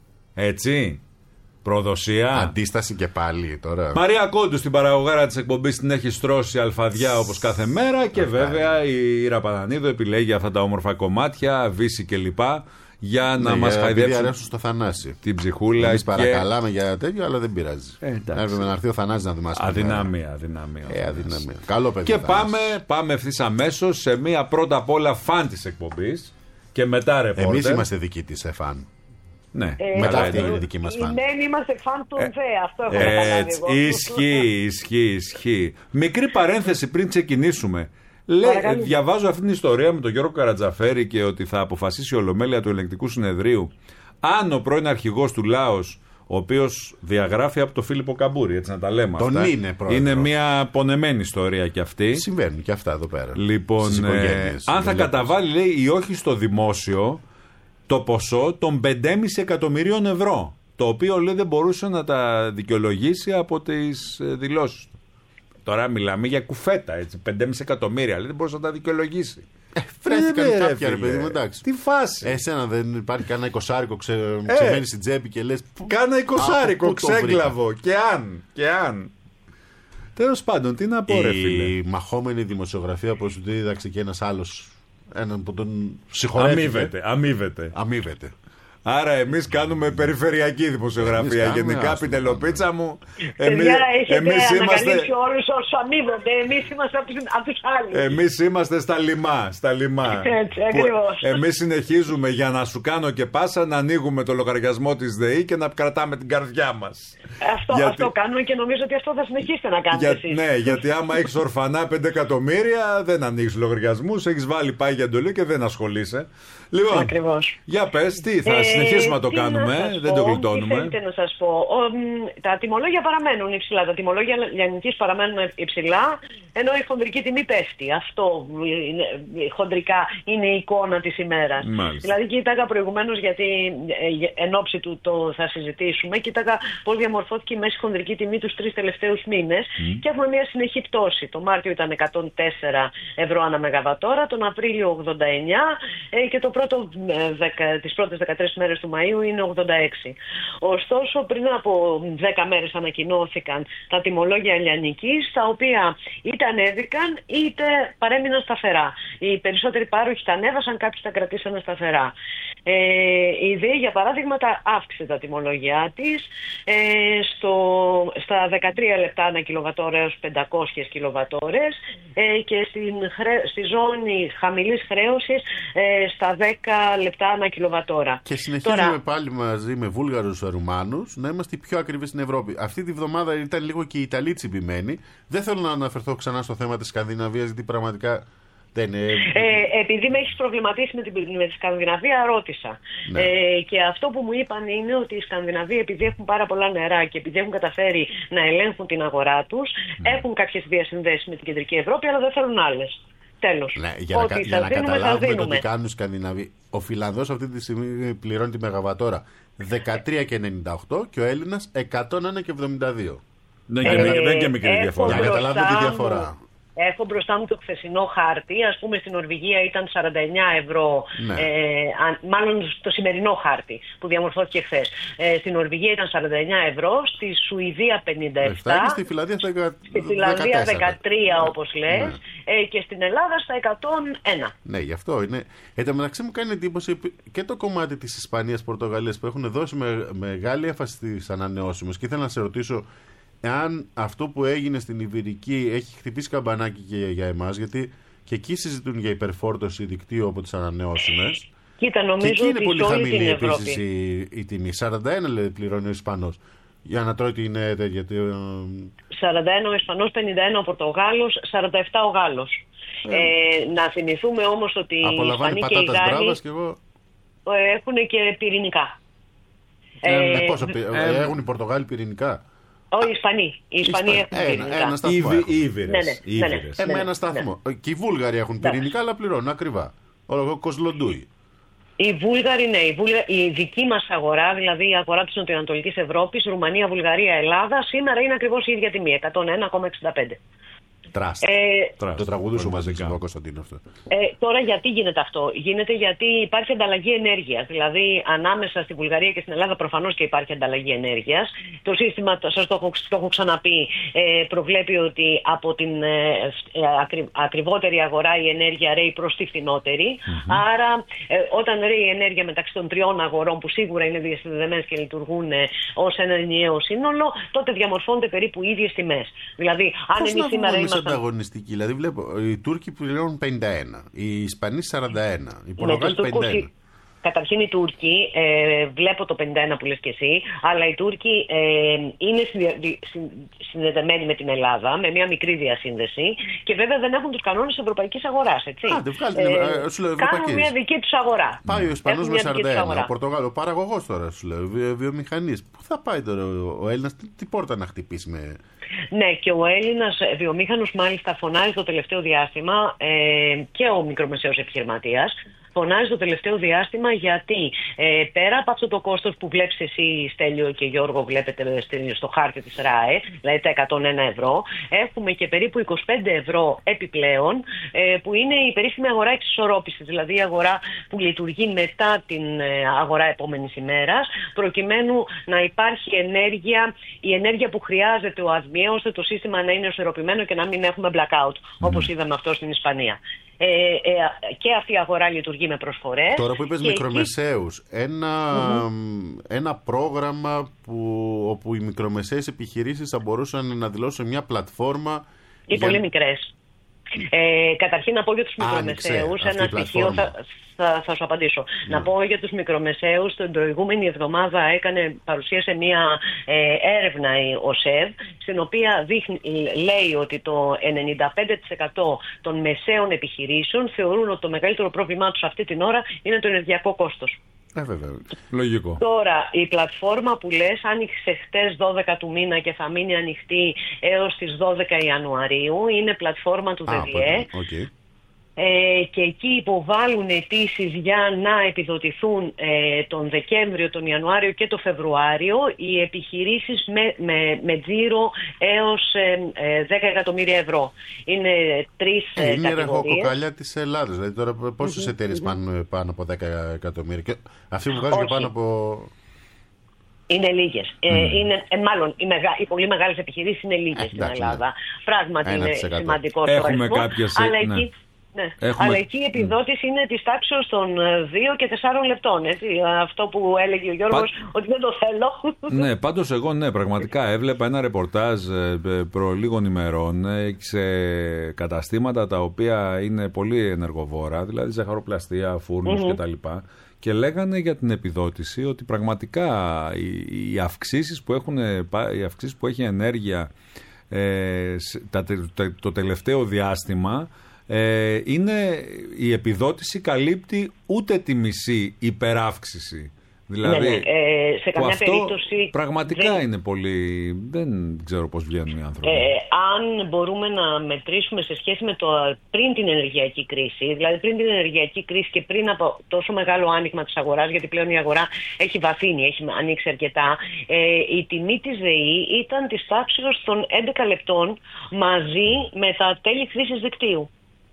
Έτσι. Προδοσία. Αντίσταση και πάλι τώρα. Μαρία Κόντου στην παραγωγάρα της εκπομπής την έχει στρώσει αλφαδιά όπως κάθε μέρα και βέβαια η Ήρα Πανανίδου επιλέγει αυτά τα όμορφα κομμάτια, Βύση κλπ. Για να Ναι, μας για- επειδή χαϊδέψουν αρέσουν στο Θανάση. την ψυχούλα. Εμείς και... παρακαλάμε για τέτοιο, αλλά δεν πειράζει. Ε, εντάξει. Έπρεπε να έρθει ο Θανάσης να θυμάσαι. Αδυναμία, αδυναμία. Ε, αδυναμία. Καλό παιδί. Και Θανάση. πάμε, πάμε ευθύς αμέσως σε μία πρώτα απ' όλα φαν της εκπομπής και μετά ρεπόρτερ. Εμείς είμαστε δικοί της ΕΦΑΝ. Ναι, Ε, Μετά καλά αυτή είναι. είναι η δική μας Οι φαν. νέοι είμαστε φαν του Νβέ, αυτό έχω καταλάβει Έτσι, εγώ. ισχύει, ισχύει, ισχύει. Μικρή παρένθεση πριν ξεκινήσουμε. Λέει, διαβάζω αυτήν την ιστορία με τον Γιώργο Καρατζαφέρη και ότι θα αποφασίσει η Ολομέλεια του Ελεγκτικού Συνεδρίου αν ο πρώην αρχηγός του Λάος, ο οποίος διαγράφει από τον Φίλιππο Καμπούρη, έτσι να τα λέμε τον αυτά. Είναι, είναι μια πονεμένη ιστορία κι αυτή. Συμβαίνουν και αυτά εδώ πέρα. Λοιπόν, ε, αν θα καταβάλει, λέει, ή όχι στο δημόσιο το ποσό των πέντε κόμμα πέντε εκατομμυρίων ευρώ. Το οποίο, λέει, δεν μπορούσε να τα δικαιολογήσει από τις δηλώσεις του. Τώρα μιλάμε για κουφέτα, έτσι. πέντε κόμμα πέντε εκατομμύρια, λέει, δεν μπορούσε να τα δικαιολογήσει. Ε, Βρέθηκαν ε, κάποια, ρε παιδί μου, εντάξει. Τι φάση. Εσένα δεν υπάρχει κανένα εικοσάρικο ξε... ε, ξεμένει στην τσέπη και λες. Κάνα εικοσάρικο ξέγκλαβο. Και αν, και αν. Τέλος πάντων, τι να πω, ρε φίλε. Η μαχόμενη δημοσιογραφία, όπως του δίδαξε και ένας άλλος, έναν που τον συγχωρέθηκε. Αμείβεται, αμείβεται. Αμείβεται. Άρα εμείς κάνουμε περιφερειακή δημοσιογραφία. Γενικά, Πιτελοπίτσα μου. Εμείς, εμείς είμαστε. Όλους όσους αμείβονται, εμείς είμαστε από τους άλλους. Εμείς είμαστε στα λιμά. Στα λιμά. Έτσι, ακριβώς. Εμείς συνεχίζουμε, για να σου κάνω και πάσα, να ανοίγουμε το λογαριασμό της ΔΕΗ και να κρατάμε την καρδιά μας. Αυτό, γιατί... αυτό κάνουμε και νομίζω ότι αυτό θα συνεχίσετε να κάνετε για... εσείς. Ναι, γιατί άμα έχεις ορφανά πέντε εκατομμύρια, δεν ανοίγεις λογαριασμούς, έχεις βάλει πάγια εντολή και δεν ασχολείσαι. Λοιπόν, ακριβώς. Για πες, τι θα ε, συνεχίσουμε να το κάνουμε, να δεν πω, το γλιτώνουμε. Τι θέλετε να σας πω. Ο, μ, τα τιμολόγια παραμένουν υψηλά, τα τιμολόγια λιανικής παραμένουν υψηλά, ενώ η χονδρική τιμή πέφτει. Αυτό είναι, χοντρικά είναι η εικόνα της ημέρας. Μάλιστα. Δηλαδή, κοίταγα προηγουμένως, γιατί ε, εν ώψη του το θα συζητήσουμε, κοίταγα πώς διαμορφώθηκε η μέση χονδρική τιμή τους τρεις τελευταίους μήνες mm. και έχουμε μια συνεχή πτώση. Το Μάρτιο ήταν εκατόν τέσσερα ευρώ ανά μεγαβατόρα, τον Απρίλιο ογδόντα εννιά ε, και το πρώτο, δεκα, τις πρώτες δεκατρείς μέρες του Μαΐου είναι ογδόντα έξι. Ωστόσο, πριν από δέκα μέρες ανακοινώθηκαν τα τιμολόγια λιανικής, τα οποία είτε ανέβηκαν είτε παρέμειναν σταθερά. Οι περισσότεροι πάροχοι τα ανέβασαν, κάποιοι τα κρατήσαν σταθερά. Ε, η ΔΕΗ, για παράδειγμα, τα αύξησε τα τιμολόγια της ε, στο, στα δεκατρία λεπτά ανά κιλοβατόρα έως πεντακόσιες κιλοβατόρες ε, και στην, στη ζώνη χαμηλής χρέωσης ε, στα δέκα λεπτά ανά κιλοβατόρα. Και συνεχίζουμε Τώρα... πάλι μαζί με Βούλγαρους Ρουμάνους να είμαστε οι πιο ακριβείς στην Ευρώπη. Αυτή τη βδομάδα ήταν λίγο και οι Ιταλοί τσιμπημένοι. Δεν θέλω να αναφερθώ ξανά στο θέμα της Σκανδιναβίας, γιατί πραγματικά δεν είναι... Ε, επειδή με έχεις προβληματίσει με, την, με τη Σκανδιναβία, ρώτησα. Ναι. Ε, και αυτό που μου είπαν είναι ότι οι Σκανδιναβοί, επειδή έχουν πάρα πολλά νερά και επειδή έχουν καταφέρει να ελέγχουν την αγορά τους, ναι. έχουν κάποιες διασυνδέσεις με την Κεντρική Ευρώπη, αλλά δεν θέλουν άλλες. Τέλος. Ναι, για να, κα, για να δίνουμε, καταλάβουμε το τι κάνουν οι Σκανδιναβοί. Ο Φιλανδός αυτή τη στιγμή πληρώνει τη μεγαβατόρα δεκατρία και ενενήντα οκτώ και ο Έλληνας εκατόν ένα και εβδομήντα δύο. Δεν είναι και μικρή διαφορά. Για να καταλάβουμε τη διαφορά. Έχω μπροστά μου το χθεσινό χάρτη. Ας πούμε, στην Νορβηγία ήταν σαράντα εννιά ευρώ. Ναι. Ε, μάλλον το σημερινό χάρτη που διαμορφώθηκε χθες. Ε, στην Νορβηγία ήταν σαράντα εννιά ευρώ. Στη Σουηδία πενήντα επτά. Και στη Φιλανδία στα στη Φιλανδία δεκατρία, όπως λες. Ναι. Ε, και στην Ελλάδα στα εκατόν ένα. Ναι, γι' αυτό είναι. Εν τω μεταξύ μου κάνει εντύπωση και το κομμάτι της Ισπανίας, Πορτογαλίας που έχουν δώσει με, μεγάλη έμφαση στις ανανεώσιμες. Και ήθελα να σε ρωτήσω εάν αυτό που έγινε στην Ιβηρική έχει χτυπήσει καμπανάκι και για εμάς, γιατί και εκεί συζητούν για υπερφόρτωση δικτύου από τις ανανεώσιμες. Κοίτα, νομίζω και εκεί είναι ότι πολύ χαμηλή επίσης η, η τιμή. σαράντα ένα λέει, πληρώνει ο Ισπανός. Για να τρώει την τέτοια. Γιατί... σαράντα ένα ο Ισπανός, πενήντα ένα ο Πορτογάλος, σαράντα επτά ο Γάλλος. Ε. Ε, να θυμηθούμε όμως ότι οι Ισπανοί και οι Γάλλοι και εγώ... έχουν και πυρηνικά. Ε, ε, πόσο, ε, έχουν οι Πορτογάλοι πυρηνικά. Όχι, οι Ισπανοί. Οι Ισπανοί έχουν πυρηνικά. Ένα σταθμό. Οι Ήβηρες. Με ένα σταθμό. Και οι Βούλγαροι έχουν πυρηνικά, αλλά πληρώνουν ακριβά. Ο Κοσλοντούι. Οι Βούλγαροι, ναι. Η, Βούλγα... η δική μας αγορά, δηλαδή η αγορά της Νοτιοανατολικής Ευρώπης, Ρουμανία, Βουλγαρία, Ελλάδα, σήμερα είναι ακριβώς η ίδια τιμή, εκατόν ένα κόμμα εξήντα πέντε. Τραστ. Ε, Τραστ. Το τραγούδι σου μαζικά. Κωνσταντίνο αυτό. Ε, τώρα γιατί γίνεται αυτό? Γίνεται γιατί υπάρχει ανταλλαγή ενέργειας. Δηλαδή ανάμεσα στη Βουλγαρία και στην Ελλάδα προφανώς και υπάρχει ανταλλαγή ενέργειας. Το σύστημα, σας το έχω, το έχω ξαναπεί, ε, προβλέπει ότι από την ε, ε, ακρι, ακριβότερη αγορά η ενέργεια ρέει προς τη φθηνότερη. Mm-hmm. Άρα ε, όταν ρέει η ενέργεια μεταξύ των τριών αγορών που σίγουρα είναι διασυνδεδεμένες και λειτουργούν ε, ως ένα ενιαίο σύνολο, τότε διαμορφώνται περίπου οι ίδιες τιμές. Δηλαδή αν εμείς σήμερα είμαστε ανταγωνιστική. Δηλαδή βλέπω οι Τούρκοι πληρώνουν πενήντα ένα, οι Ισπανοί σαράντα ένα, οι Πορτογάλοι πενήντα ένα. Καταρχήν οι Τούρκοι, ε, βλέπω το πενήντα ένα που λες και εσύ, αλλά οι Τούρκοι ε, είναι συνδεδεμένοι με την Ελλάδα, με μια μικρή διασύνδεση και βέβαια δεν έχουν τους κανόνες της ευρωπαϊκής αγοράς, έτσι. Άντε, βγάλτε, ε, ε, σου λέω, κάνουν μια δική τους αγορά. Πάει ο Ισπανός με σαρδέλα, ο Πορτογάλος, ο παραγωγός τώρα σου λέω, βιο, βιομηχανής. Πού θα πάει τώρα ο, ο Έλληνας, τι, τι πόρτα να χτυπήσει με... Ναι, και ο Έλληνας βιομήχανος μάλιστα φωνάζει το τελευταίο διάστημα ε, και ο μικρομεσαίος επιχειρηματίας. Φωνάζει το τελευταίο διάστημα γιατί ε, πέρα από αυτό το κόστος που βλέπεις εσύ, Στέλιο και Γιώργο, βλέπετε στο χάρτη της ΡΑΕ, δηλαδή τα εκατόν ένα ευρώ, έχουμε και περίπου είκοσι πέντε ευρώ επιπλέον, ε, που είναι η περίφημη αγορά εξισορρόπησης, δηλαδή η αγορά που λειτουργεί μετά την ε, αγορά επόμενης ημέρας, προκειμένου να υπάρχει ενέργεια, η ενέργεια που χρειάζεται ο ΑΔΜΙΕ, ώστε το σύστημα να είναι ισορροπημένο και να μην έχουμε blackout, mm. όπως είδαμε αυτό στην Ισπανία. Ε, ε, και αυτή η αγορά λειτουργεί με προσφορές. Τώρα που είπες μικρομεσαίους, εκεί... ένα, mm-hmm. ένα πρόγραμμα που, όπου οι μικρομεσαίες επιχειρήσεις θα μπορούσαν να δηλώσουν μια πλατφόρμα. Οι για... πολύ μικρές. Ε, καταρχήν να πω για τους μικρομεσαίους ένα στοιχείο, θα, θα, θα σου απαντήσω. Mm. Να πω για τους μικρομεσαίους, την προηγούμενη εβδομάδα έκανε, παρουσίασε μια ε, έρευνα ο ΣΕΒ, στην οποία δείχνει, λέει ότι το ενενήντα πέντε τοις εκατό των μεσαίων επιχειρήσεων θεωρούν ότι το μεγαλύτερο πρόβλημά τους αυτή την ώρα είναι το ενεργειακό κόστος. Ε, βέβαια. Λογικό. Τώρα, η πλατφόρμα που λες άνοιξε χτες δώδεκα του μήνα και θα μείνει ανοιχτή έως τις δώδεκα Ιανουαρίου. Είναι πλατφόρμα του ΔΔΕ. Okay. Ε, και εκεί υποβάλλουν αιτήσεις για να επιδοτηθούν ε, τον Δεκέμβριο, τον Ιανουάριο και τον Φεβρουάριο οι επιχειρήσεις με, με, με τζίρο έως ε, ε, δέκα εκατομμύρια ευρώ. Είναι τρεις ε, ε, είναι κατηγορίες. Είναι ραχοκοκαλιά της Ελλάδας. Δηλαδή τώρα πόσες mm-hmm. εταιρείες mm-hmm. πάνε πάνω από δέκα εκατομμύρια και αυτοί που βγάζουν και πάνω από... Είναι λίγες. Mm. Ε, είναι, ε, μάλλον οι, μεγα, οι πολύ μεγάλες επιχειρήσεις είναι λίγες ε, στην Ελλάδα. Ναι. Πράγματι είναι σημαντικό το αριθμό. Κάποιες, αλλά ναι. εκεί... Ναι. Έχουμε... Αλλά εκεί η επιδότηση είναι της τάξης των δύο και τεσσάρων λεπτών. Έτσι. Αυτό που έλεγε ο Γιώργος, Πα... ότι δεν το θέλω. Ναι, πάντως εγώ ναι, πραγματικά έβλεπα ένα ρεπορτάζ προ λίγων ημερών σε καταστήματα τα οποία είναι πολύ ενεργοβόρα, δηλαδή ζαχαροπλαστεία, φούρνους mm-hmm. κτλ. Και λέγανε για την επιδότηση ότι πραγματικά οι, οι αυξήσεις που, έχουν, οι αυξήσεις που έχει ενέργεια ε, τα, το, το τελευταίο διάστημα Ε, είναι η επιδότηση καλύπτει ούτε τη μισή υπεράυξηση. Δηλαδή, ναι, ναι. Ε, σε καμιά αυτό περίπτωση πραγματικά δεν... είναι πολύ... Δεν ξέρω πώς βγαίνουν οι άνθρωποι. Ε, αν μπορούμε να μετρήσουμε σε σχέση με το πριν την ενεργειακή κρίση, δηλαδή πριν την ενεργειακή κρίση και πριν από τόσο μεγάλο άνοιγμα της αγοράς, γιατί πλέον η αγορά έχει βαθύνει, έχει ανοίξει αρκετά, ε, η τιμή της ΔΕΗ ήταν της τάξης των έντεκα λεπτών μαζί με τα τέλη χρήσης δικτύου.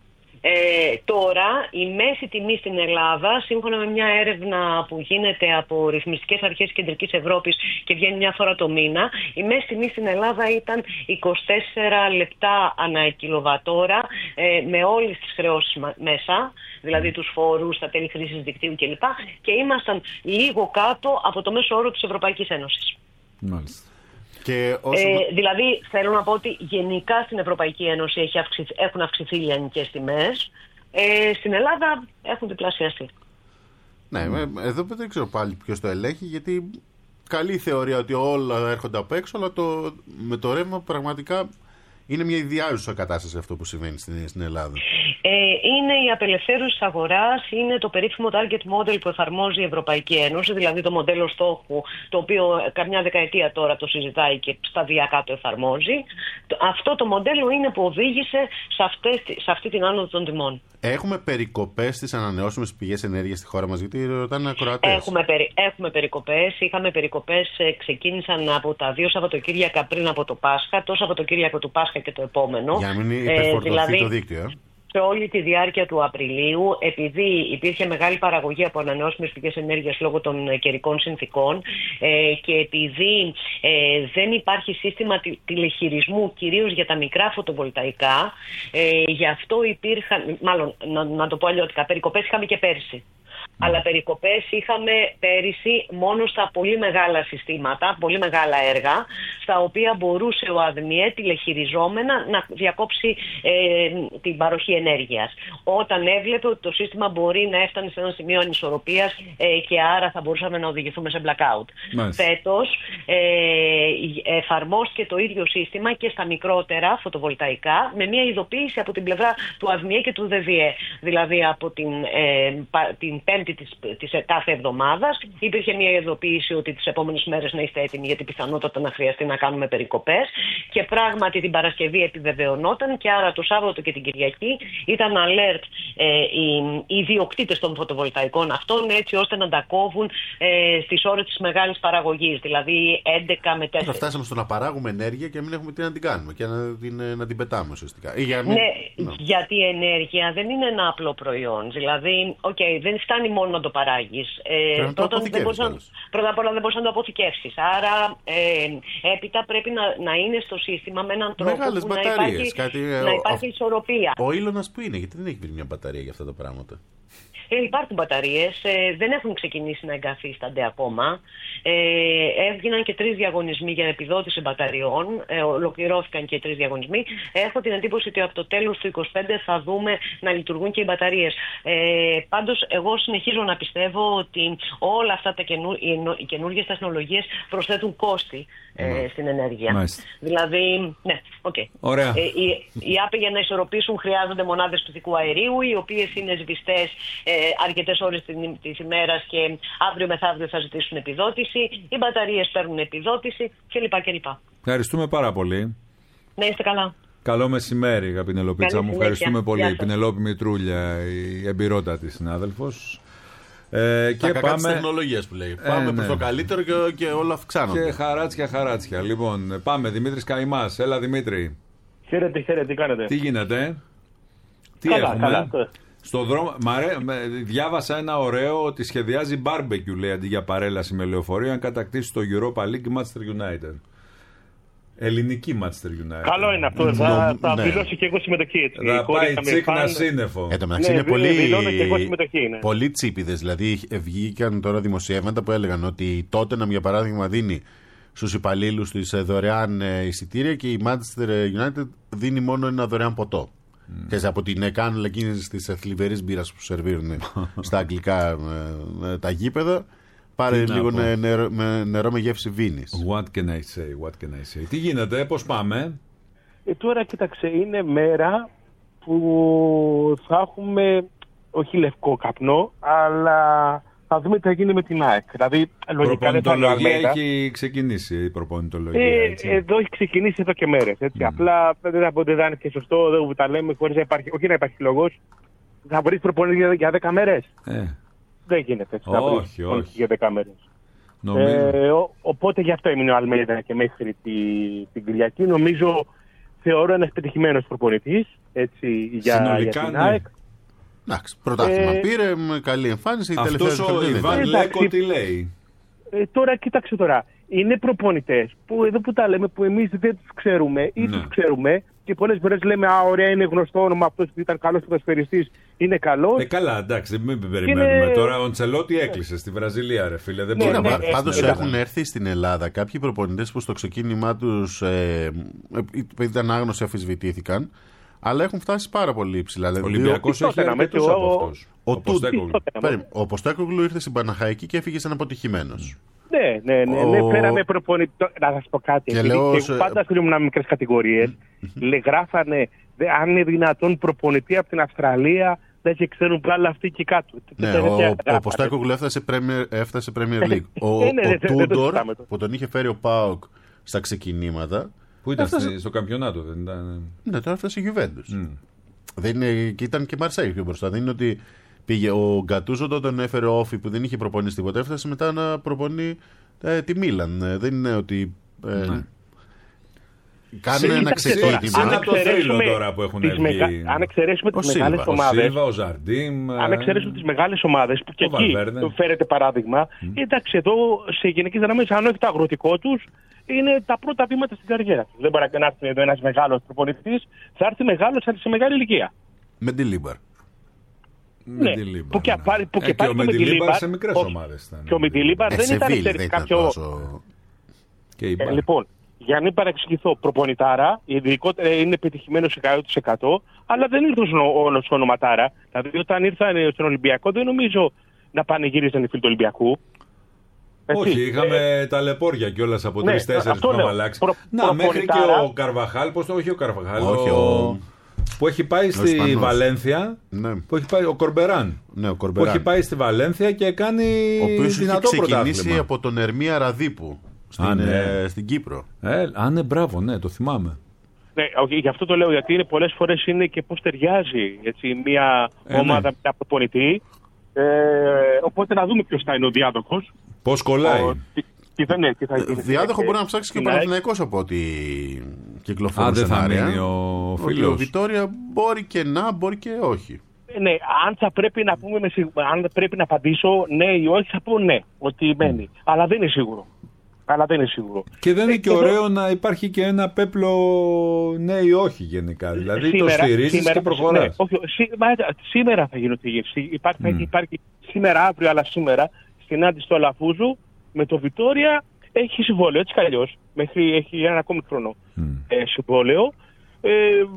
Ε, τώρα η μέση τιμή στην Ελλάδα, σύμφωνα με μια έρευνα που γίνεται από ρυθμιστικές αρχές Κεντρικής Ευρώπης και βγαίνει μια φορά το μήνα, η μέση τιμή στην Ελλάδα ήταν είκοσι τέσσερα λεπτά ανά κιλοβατόρα, ε, με όλες τις χρεώσεις μέσα, δηλαδή τους φόρους, τα τέλη χρήσης δικτύου κλπ. Και ήμασταν λίγο κάτω από το μέσο όρο της Ευρωπαϊκής Ένωσης. Μάλιστα. Και όσο... ε, δηλαδή θέλω να πω ότι γενικά στην Ευρωπαϊκή Ένωση έχει αυξηθ, έχουν αυξηθεί οι λιανικές τιμές. Ε, στην Ελλάδα έχουν διπλασιαστεί. Ναι, εδώ δεν ξέρω πάλι ποιος το ελέγχει, γιατί καλή θεωρία ότι όλα έρχονται απ' έξω, αλλά το, με το ρεύμα πραγματικά είναι μια ιδιάζουσα κατάσταση αυτό που συμβαίνει στην, στην Ελλάδα. Ε, είναι η απελευθέρωση της αγοράς, είναι το περίφημο target model που εφαρμόζει η Ευρωπαϊκή Ένωση, δηλαδή το μοντέλο στόχου, το οποίο καμιά δεκαετία τώρα το συζητάει και σταδιακά το εφαρμόζει. Αυτό το μοντέλο είναι που οδήγησε σε, αυτές, σε αυτή την άνοδο των τιμών. Έχουμε περικοπές στις ανανεώσιμες πηγές ενέργειας στη χώρα μας, γιατί ρωτάνε ακροατές. Έχουμε, περι, έχουμε περικοπές. Είχαμε περικοπές, ξεκίνησαν από τα δύο Σαββατοκύριακα πριν από το Πάσχα, το Σαββατοκύριακο του Πάσχα και το επόμενο. Για να μην υπερφορτωθεί ε, δηλαδή, το δίκτυο. Σε όλη τη διάρκεια του Απριλίου, επειδή υπήρχε μεγάλη παραγωγή από ανανεώσιμες πηγές ενέργειας λόγω των καιρικών συνθήκων ε, και επειδή ε, δεν υπάρχει σύστημα τηλεχειρισμού κυρίως για τα μικρά φωτοβολταϊκά, ε, γι' αυτό υπήρχαν, μάλλον να, να το πω αλλιώτικα, περικοπές είχαμε και πέρσι. Αλλά περικοπές είχαμε πέρυσι μόνο στα πολύ μεγάλα συστήματα, πολύ μεγάλα έργα, στα οποία μπορούσε ο ΑΔΜΙΕ τηλεχειριζόμενα να διακόψει ε, την παροχή ενέργειας. Όταν έβλεπε ότι το σύστημα μπορεί να έφτανε σε ένα σημείο ανισορροπίας ε, και άρα θα μπορούσαμε να οδηγηθούμε σε blackout. Μάλιστα. Φέτος ε, εφαρμόστηκε το ίδιο σύστημα και στα μικρότερα φωτοβολταϊκά, με μια ειδοποίηση από την πλευρά του ΑΔΜΙΕ και του ΔΕΒΙΕ. Δηλαδή από την, ε, την πέμπτη της, της κάθε εβδομάδας υπήρχε μια ειδοποίηση ότι τις επόμενες μέρες να είστε έτοιμοι, γιατί πιθανότατα να χρειαστεί να κάνουμε περικοπές. Και πράγματι την Παρασκευή επιβεβαιωνόταν, και άρα το Σάββατο και την Κυριακή ήταν alert ε, οι, οι ιδιοκτήτες των φωτοβολταϊκών αυτών, έτσι ώστε να τα κόβουν ε, στις ώρες της μεγάλης παραγωγής, δηλαδή έντεκα με τέσσερα. Θα φτάσαμε στο να παράγουμε ενέργεια και να μην έχουμε τι να την κάνουμε και να την, να την πετάμε ουσιαστικά. Για μην... Ναι, no. γιατί η ενέργεια δεν είναι ένα απλό προϊόν. Δηλαδή, okay, δεν φτάνει μόνο να το παράγεις. Ε, πρώτα, δεν να, πρώτα απ' όλα δεν μπορείς να το αποθηκεύσεις. Άρα ε, έπειτα πρέπει να, να είναι στο σύστημα με έναν τρόπο Μεγάλες που μπαταρίες, να υπάρχει, κάτι, να υπάρχει ο, ισορροπία. Ο Ήλωνας που είναι, γιατί δεν έχει βρει μια μπαταρία για αυτά τα πράγματα. Ε, υπάρχουν μπαταρίες, ε, δεν έχουν ξεκινήσει να εγκαθίστανται ακόμα. Ε, έβγαιναν και τρεις διαγωνισμοί για επιδότηση μπαταριών, ε, ολοκληρώθηκαν και τρεις διαγωνισμοί. Έχω την εντύπωση ότι από το τέλος του είκοσι πέντε θα δούμε να λειτουργούν και οι μπαταρίες. Ε, πάντως, εγώ συνεχίζω να πιστεύω ότι όλα αυτά τα καινού, οι καινούργιες τεχνολογίες προσθέτουν κόστη ε, στην ενέργεια. Μάλιστα. Δηλαδή, ναι, οκ. Okay. Ε, οι, οι άπη για να ισορροπήσουν χρειάζονται μονάδες φυσικού αερίου, οι οποίες είναι σβηστές ε, αρκετές ώρες της ημέρας και αύριο μεθαύριο θα ζητήσουν επιδότηση. Οι μπαταρίες παίρνουν επιδότηση κλπ. κλπ. Ευχαριστούμε πάρα πολύ. Να είστε καλά. Καλό μεσημέρι, αγαπητή Πινελοπίτσα μου. Ευχαριστούμε πολύ. Πινελόπη Μητρούλια, η εμπειρότατη συνάδελφος. Ε, και τα πάμε... τεχνολογίας που λέει. Ε, πάμε ναι. προς το καλύτερο και, και όλα αυξάνονται. Και χαράτσια, χαράτσια. Λοιπόν, πάμε. Δημήτρης Καϊμάς. Έλα, Δημήτρη. Χαίρετε, χαίρετε. Τι κάνετε? Τι γίνεται? Τι καλά, έχουμε? Καλά. Στο δρόμο, μαρέ, διάβασα ένα ωραίο ότι σχεδιάζει barbecue, λέει, αντί για παρέλαση με λεωφορείο, αν κατακτήσει το Europa League Manchester United. Ελληνική Manchester United. Καλό είναι αυτό. Θα, θα ναι. δηλώσει και εγώ συμμετοχή. Έτσι. Θα πάει τσίκνα σύννεφο. Εν τω μεταξύ είναι πολύ, πολύ τσίπιδες. Δηλαδή βγήκαν τώρα δημοσιεύματα που έλεγαν ότι τότε, για παράδειγμα, δίνει στους υπαλλήλους της δωρεάν εισιτήρια και η Manchester United δίνει μόνο ένα δωρεάν ποτό. Mm. Και από την ΕΚΑΝ, εκείνης της θλιβερής μπύρας που σερβίρουν στα αγγλικά ε, τα γήπεδα, πάρε τι λίγο με νερό, με νερό με γεύση βίνης. What can I say, what can I say. Τι γίνεται, πώς πάμε? Ε, τώρα κοίταξε, είναι μέρα που θα έχουμε όχι λευκό καπνό, αλλά θα δούμε τι θα γίνει με την ΑΕΚ. Δηλαδή, λογικά δεν θα έχει ξεκινήσει η προπονητολογία. Ε, εδώ έχει ξεκινήσει εδώ και μέρες. Mm. Απλά δεν θα μπορεί να είναι και σωστό, δεν τα λέμε χωρίς να υπάρχει, όχι να υπάρχει λόγος. Θα βρει προπονητή για δέκα μέρες. Ε. Δεν γίνεται έτσι. Όχι, όχι. όχι. Για δέκα μέρες. Ε, ο, οπότε γι' αυτό έμεινε ο Αλμέιδα και μέχρι τη, την Κυριακή. Νομίζω θεωρώ ένας πετυχημένος προπονητής για, για την ΑΕΚ. Εντάξει, πρωτάθλημα ε, πήρε με καλή εμφάνιση. Αυτός ο Ιβάν Λέκο τι λέει? Ε, τώρα κοίταξε τώρα. Είναι προπονητές που εδώ που τα λέμε, που εμείς δεν τους ξέρουμε ή ναι. τους ξέρουμε και πολλές φορές λέμε «Α, ωραία, είναι γνωστό όνομα, αυτός που ήταν καλός ποδοσφαιριστής είναι καλός». Ε, καλά, εντάξει, μην περιμένουμε είναι... τώρα. Ο Ντσελότη έκλεισε στη Βραζιλία, ρε φίλε. Δεν ναι, μπορεί ναι, να ναι, πάντως ναι, έχουν έρθει στην Ελλάδα κάποιοι προπονητές που στο ξεκίνημά τους ε, ήταν άγνωστοι, αμφισβητήθηκαν. Αλλά έχουν φτάσει πάρα πολύ υψηλά. Ο Ολυμπιακός έχει αρκετούς από αυτούς. Ο Ποστέκογλου ήρθε στην Παναχαϊκή και έφυγε σαν αποτυχημένος. Ναι, ναι, ναι, ναι, ο... πέραμε προπονητή. Να σας πω κάτι. Και λέω, και σε... πάντα ήμουν μικρές κατηγορίες. Γράφανε αν είναι δυνατόν προπονητή από την Αυστραλία, δεν και ξέρουν πλάλα αυτοί και κάτω. Ναι, ο, ο Ποστέκογλου έφτασε Premier, Premier League. Ο, ο Τούντορ που τον είχε φέρει ο ΠΑΟΚ στα ξεκινήματα. Που ήταν έφτασε... στο καμπιονάτο, δεν ήταν? Ναι, τώρα έφτασε η Γιουβέντους. Mm. Δεν είναι... Και ήταν και Μαρσέη πιο μπροστά. Δεν είναι ότι πήγε ο Γκατούζο, τότε τον έφερε ο Όφη που δεν είχε προπονήσει τίποτα. Έφτασε μετά να προπονεί ε, τη Μίλαν. Ε, δεν είναι ότι. Ε, mm. Κάνουν ένα ξεκίνημα. Αν το θρύλο τώρα που έχουν βγει. Μεγα... Αν εξαιρέσουμε τις μεγάλες ομάδες. Ο Σίλβα, ο Ζαρντίμ. Αν εξαιρέσουμε τις μεγάλες ομάδες που και εκεί το φέρετε παράδειγμα. Mm. Εντάξει, εδώ σε γενικές γραμμές, αν όχι το αγροτικό τους, είναι τα πρώτα βήματα στην καριέρα του. Δεν μπορεί να έρθει εδώ ένας μεγάλος προπονητής, θα έρθει μεγάλος, θα έρθει σε μεγάλη ηλικία. Με την Λίμπαρ. Ναι, που και, πάρει, που και, και ο Μεντιλίμπαρ σε μικρές ομάδες ήταν. Και ο Μεντιλίμπαρ δεν ήταν ξέρεις, κάποιο... Τόσο... Και ε, λοιπόν, για να μην παρεξηγηθώ, προπονητάρα, ειδικότερα είναι επιτυχημένος εκατό τοις εκατό, αλλά δεν ήρθε ως ονοματάρα. Δηλαδή όταν ήρθαν στον Ολυμπιακό δεν νομίζω να πανηγύριζαν οι φίλοι του Ολυμπιακού. Όχι, έτσι, είχαμε ε... ταλαιπώρια κιόλας από ναι, τρεις-τέσσερις που είχαμε αλλάξει. Προ... Να, μέχρι και ο Καρβαχάλ, πώς το όχι ο Καρβαχάλ, όχι, ο... ο... που έχει πάει στη Ισπανός. Βαλένθια, ναι. που έχει πάει ο Κορμπεράν, ναι, ο Κορμπεράν, που έχει πάει στη Βαλένθια και κάνει δυνατό πρωτάθλημα. Ο οποίος έχει ξεκινήσει από τον Ερμία Ραδίπου στην, Α, ναι. ε, στην Κύπρο. Ε, α, ναι, μπράβο, ναι, το θυμάμαι. Ναι, γι' αυτό το λέω, γιατί είναι, πολλές φορές είναι και πώς ταιριάζει έτσι, μια ε, ομάδα με ένα προπονητή. Ε, οπότε να δούμε ποιος θα είναι ο διάδοχος. Πώς κολλάει. Ο, τι, τι θα, ναι, τι θα γίνει. Διάδοχο μπορεί να ψάξει και ο Παναθηναϊκός από ό,τι κυκλοφορεί. Αν δεν θα μείνει ο φίλος. Ο Βιτόρια μπορεί και να, μπορεί και όχι. Ναι, αν θα πρέπει να πούμε, αν πρέπει να απαντήσω ναι ή όχι, θα πω ναι, ότι μένει. Mm. Αλλά δεν είναι σίγουρο. Αλλά δεν είναι σίγουρο. Και δεν είναι ε, και ωραίο εδώ... να υπάρχει και ένα πέπλο ναι ή όχι γενικά. Δηλαδή σήμερα, το στηρίζεις και προχωράς. Ναι, όχι, σήμερα, σήμερα θα γίνει ό,τι γίνει. Υπάρχει, mm. υπάρχει σήμερα, αύριο, αλλά σήμερα συνάντηση του Αλαφούζου με το Βιτόρια έχει συμβόλαιο, έτσι κι αλλιώς. Μέχρι έχει ένα ακόμη χρόνο mm. ε, συμβόλαιο. Ε,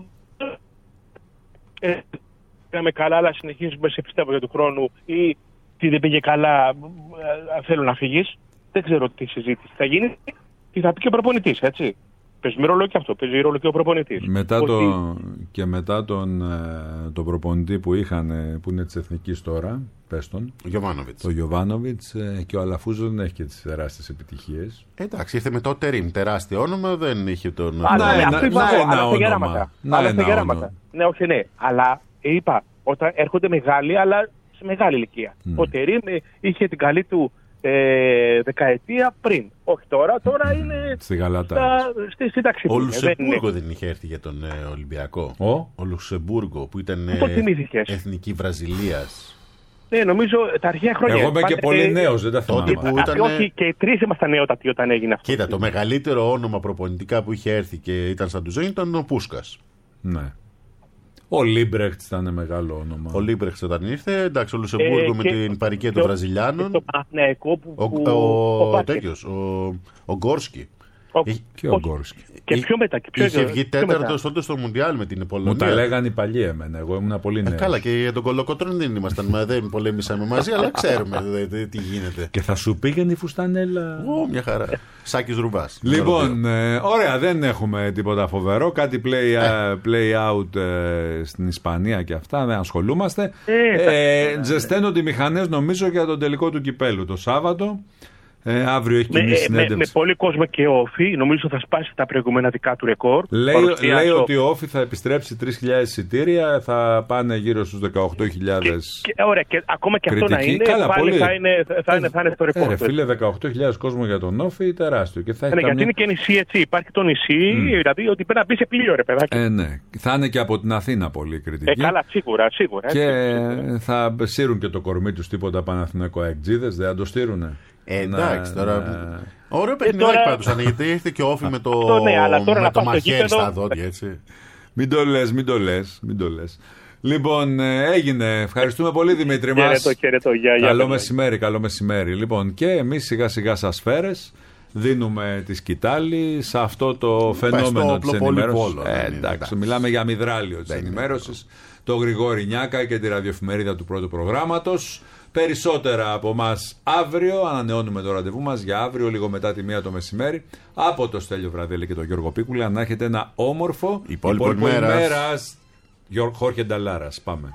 ε, πήγαμε καλά, αλλά συνεχίζουμε σε πιστεύω για του χρόνου ή τι δεν πήγε καλά, ε, θέλω να φύγεις. Δεν ξέρω τι συζήτηση θα γίνει. Τι θα πει και ο προπονητής, έτσι. Παίζει ρόλο και αυτό, παίζει ρόλο και ο προπονητής. Μετά το, και μετά τον, τον προπονητή που είχαν, που είναι της Εθνικής τώρα, πες τον, Γιοβάνοβιτς. Το Γιοβάνοβιτς, και ο Αλαφούζο δεν έχει και τις τεράστιες επιτυχίες. Εντάξει, ήρθε με το Τερίμ, τεράστιο όνομα, δεν είχε τον... Α, ναι, ναι, να ένα όνομα. Ναι, όχι, ναι, αλλά είπα, όταν έρχονται μεγάλοι, αλλά σε μεγάλη ηλικία. Mm. Ο Τερίμ είχε την καλή του Ε, δεκαετία πριν. Όχι τώρα, τώρα είναι στη Γαλατά. Στη σύνταξη. Ο Λουξεμβούργο δεν είχε έρθει για τον ε, Ολυμπιακό. Ο, ο Λουξεμβούργο που ήταν ε, εθνική Βραζιλίας. Ναι, νομίζω τα αρχαία χρόνια. Εγώ είμαι και πολύ νέος, δεν τα θυμάμαι. Ήταν... Όχι, και οι τρεις ήμασταν νεότατοι όταν έγινε αυτό. Κοίτα, το μεγαλύτερο όνομα προπονητικά που είχε έρθει και ήταν σαν του ζωή ήταν ο Πούσκας. Ναι. Ο Λίμπρεχτ ήταν μεγάλο όνομα. Ο Λίμπρεχτ όταν ήρθε, εντάξει, ο Λουσεμβούργο ε, με την παροικία των Βραζιλιάνων. Το Παναθηναϊκό που. Ο, ο, ο, τέτοιος, ο, ο Γκόρσκι. Ο, και ο Γκόρσκι. Και πιο μετά. Και πιο είχε βγει τέταρτος τότε στο Μουντιάλ με την Πολωνία. Μου τα λέγανε οι παλιοί εμένα. Εγώ ήμουν πολύ νέος. Ε, καλά, και για τον Κολοκοτρώνη δεν ήμασταν. Δεν πολέμησαμε μαζί, αλλά ξέρουμε δε, δε, τι γίνεται. Και θα σου πήγαινε η φουστανέλα. Ω, μια χαρά. Σάκης Ρουμπάς. Λοιπόν, ε, ωραία, δεν έχουμε τίποτα φοβερό. Κάτι play, ε. play out ε, στην Ισπανία και αυτά. Δεν ασχολούμαστε. Ε, ε, ζεσταίνονται οι μηχανές νομίζω για τον τελικό του κυπέλου το Σάββατο. Ε, αύριο έχει κοινή συνέντευξη. Με, με πολύ κόσμο και όφη, νομίζω θα σπάσει τα προηγούμενα δικά του ρεκόρ. Λέει, λέει ότι ο όφη θα επιστρέψει τρεις χιλιάδες εισιτήρια, θα πάνε γύρω στους δεκαοκτώ χιλιάδες. Και, και, ωραία, και ακόμα και κριτική. Αυτό να είναι, Καλά, πάλι θα είναι, θα είναι, θα είναι στο ρεκόρ. Ε, φίλε, δεκαοκτώ χιλιάδες κόσμο για τον όφη, τεράστιο. Και θα έχει ναι, καμία... Γιατί είναι και νησί, έτσι. Υπάρχει το νησί, mm. δηλαδή ότι πρέπει να μπει σε πλοίο, ρε παιδάκι. Ε, ναι. Θα είναι και από την Αθήνα πολύ κριτική. Ε, καλά, σίγουρα, σίγουρα. Και σίγουρα. Θα σύρουν και το κορμί του τίποτα Παναθηναϊκό αεκτζίδες, δεν θα το στείρουνε. Ε, εντάξει, τώρα. Ναι. Ωραίο παιχνιδάκι τώρα... πάντως ανοίγεται. Ήρθε και όφη με το, ναι, αλλά τώρα με το μαχαίρι στα δόντια, έτσι. Μην το λες, μην το λες, μην το λες. Λοιπόν, έγινε. Ευχαριστούμε πολύ, Δημήτρη μας. Χαιρετώ, χαιρετώ. Για, για, καλό μεσημέρι, καλό μεσημέρι. Λοιπόν, και εμείς σιγά σιγά σας φέρες. Δίνουμε τη σκητάλη σε αυτό το φαινόμενο της ενημέρωσης. Ε, εντάξει, μιλάμε για μυδράλιο της ενημέρωσης. Το Γρηγόρη Νιάκα και τη ραδιοεφημερίδα του πρώτου προγράμματος. Περισσότερα από εμάς αύριο. Ανανεώνουμε το ραντεβού μας για αύριο, λίγο μετά τη μία το μεσημέρι. Από το Στέλιο Βραδέλη και τον Γιώργο Πίκουλα. Να έχετε ένα όμορφο υπόλοιπο ημέρας. Χόρχε Νταλάρας. Πάμε.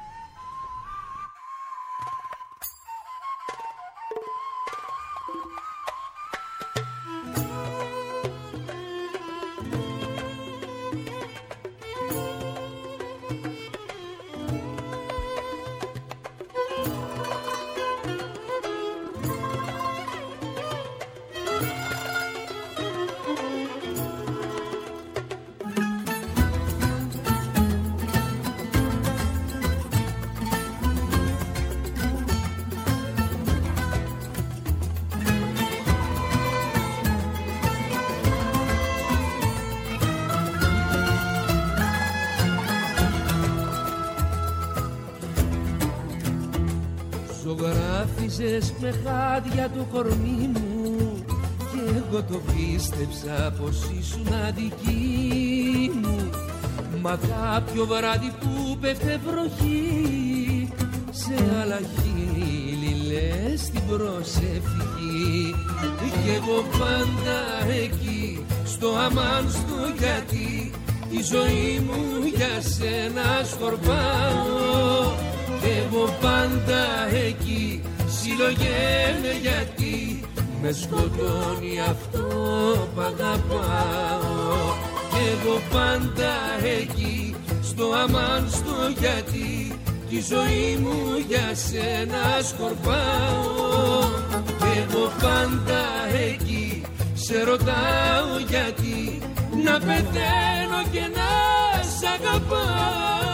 φωτογράφιζες με χάδια το κορμί μου κι εγώ το πίστεψα πως ήσουν αδική μου. Μα κάποιο βράδυ που πέφτε βροχή σε άλλα χείλη λες την προσευχή κι εγώ πάντα εκεί στο αμάν στο γιατί τη ζωή μου για σένα σκορπάω. Κι εγώ πάντα εκεί συλλογέμαι γιατί με σκοτώνει αυτό που αγαπάω. Κι εγώ πάντα εκεί στο αμάν στο γιατί τη ζωή μου για σένα σκορπάω. Κι εγώ πάντα εκεί σε ρωτάω γιατί να πεθαίνω και να σ' αγαπάω.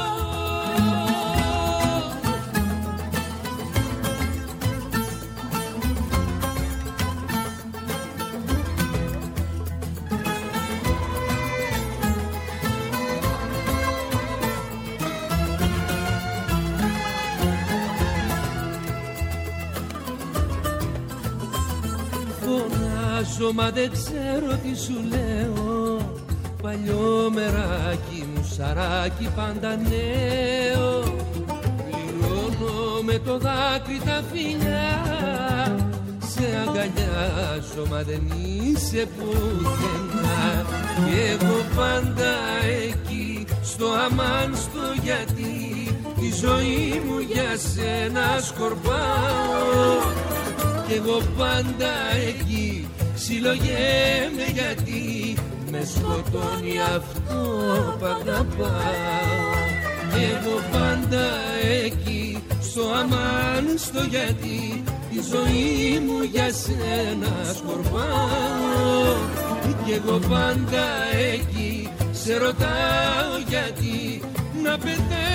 Φωνάζω μα δεν ξέρω τι σου λέω, παλιό μεράκι μου σαράκι πάντα νέο. Πληρώνω με το δάκρυ τα φιλιά, σε αγκαλιάζω μα δεν είσαι πουθενά. Κι εγώ πάντα εκεί στο αμάν στο γιατί τη ζωή μου για σένα σκορπάω. Κι εγώ πάντα εκεί συλλογέμαι γιατί με σκοτώνει αυτό που αγαπάω. Κι εγώ πάντα εκεί στο αμάν στο γιατί τη ζωή μου για σένα σκορπάω. Κι εγώ πάντα εκεί σε ρωτάω γιατί να πεθαίνω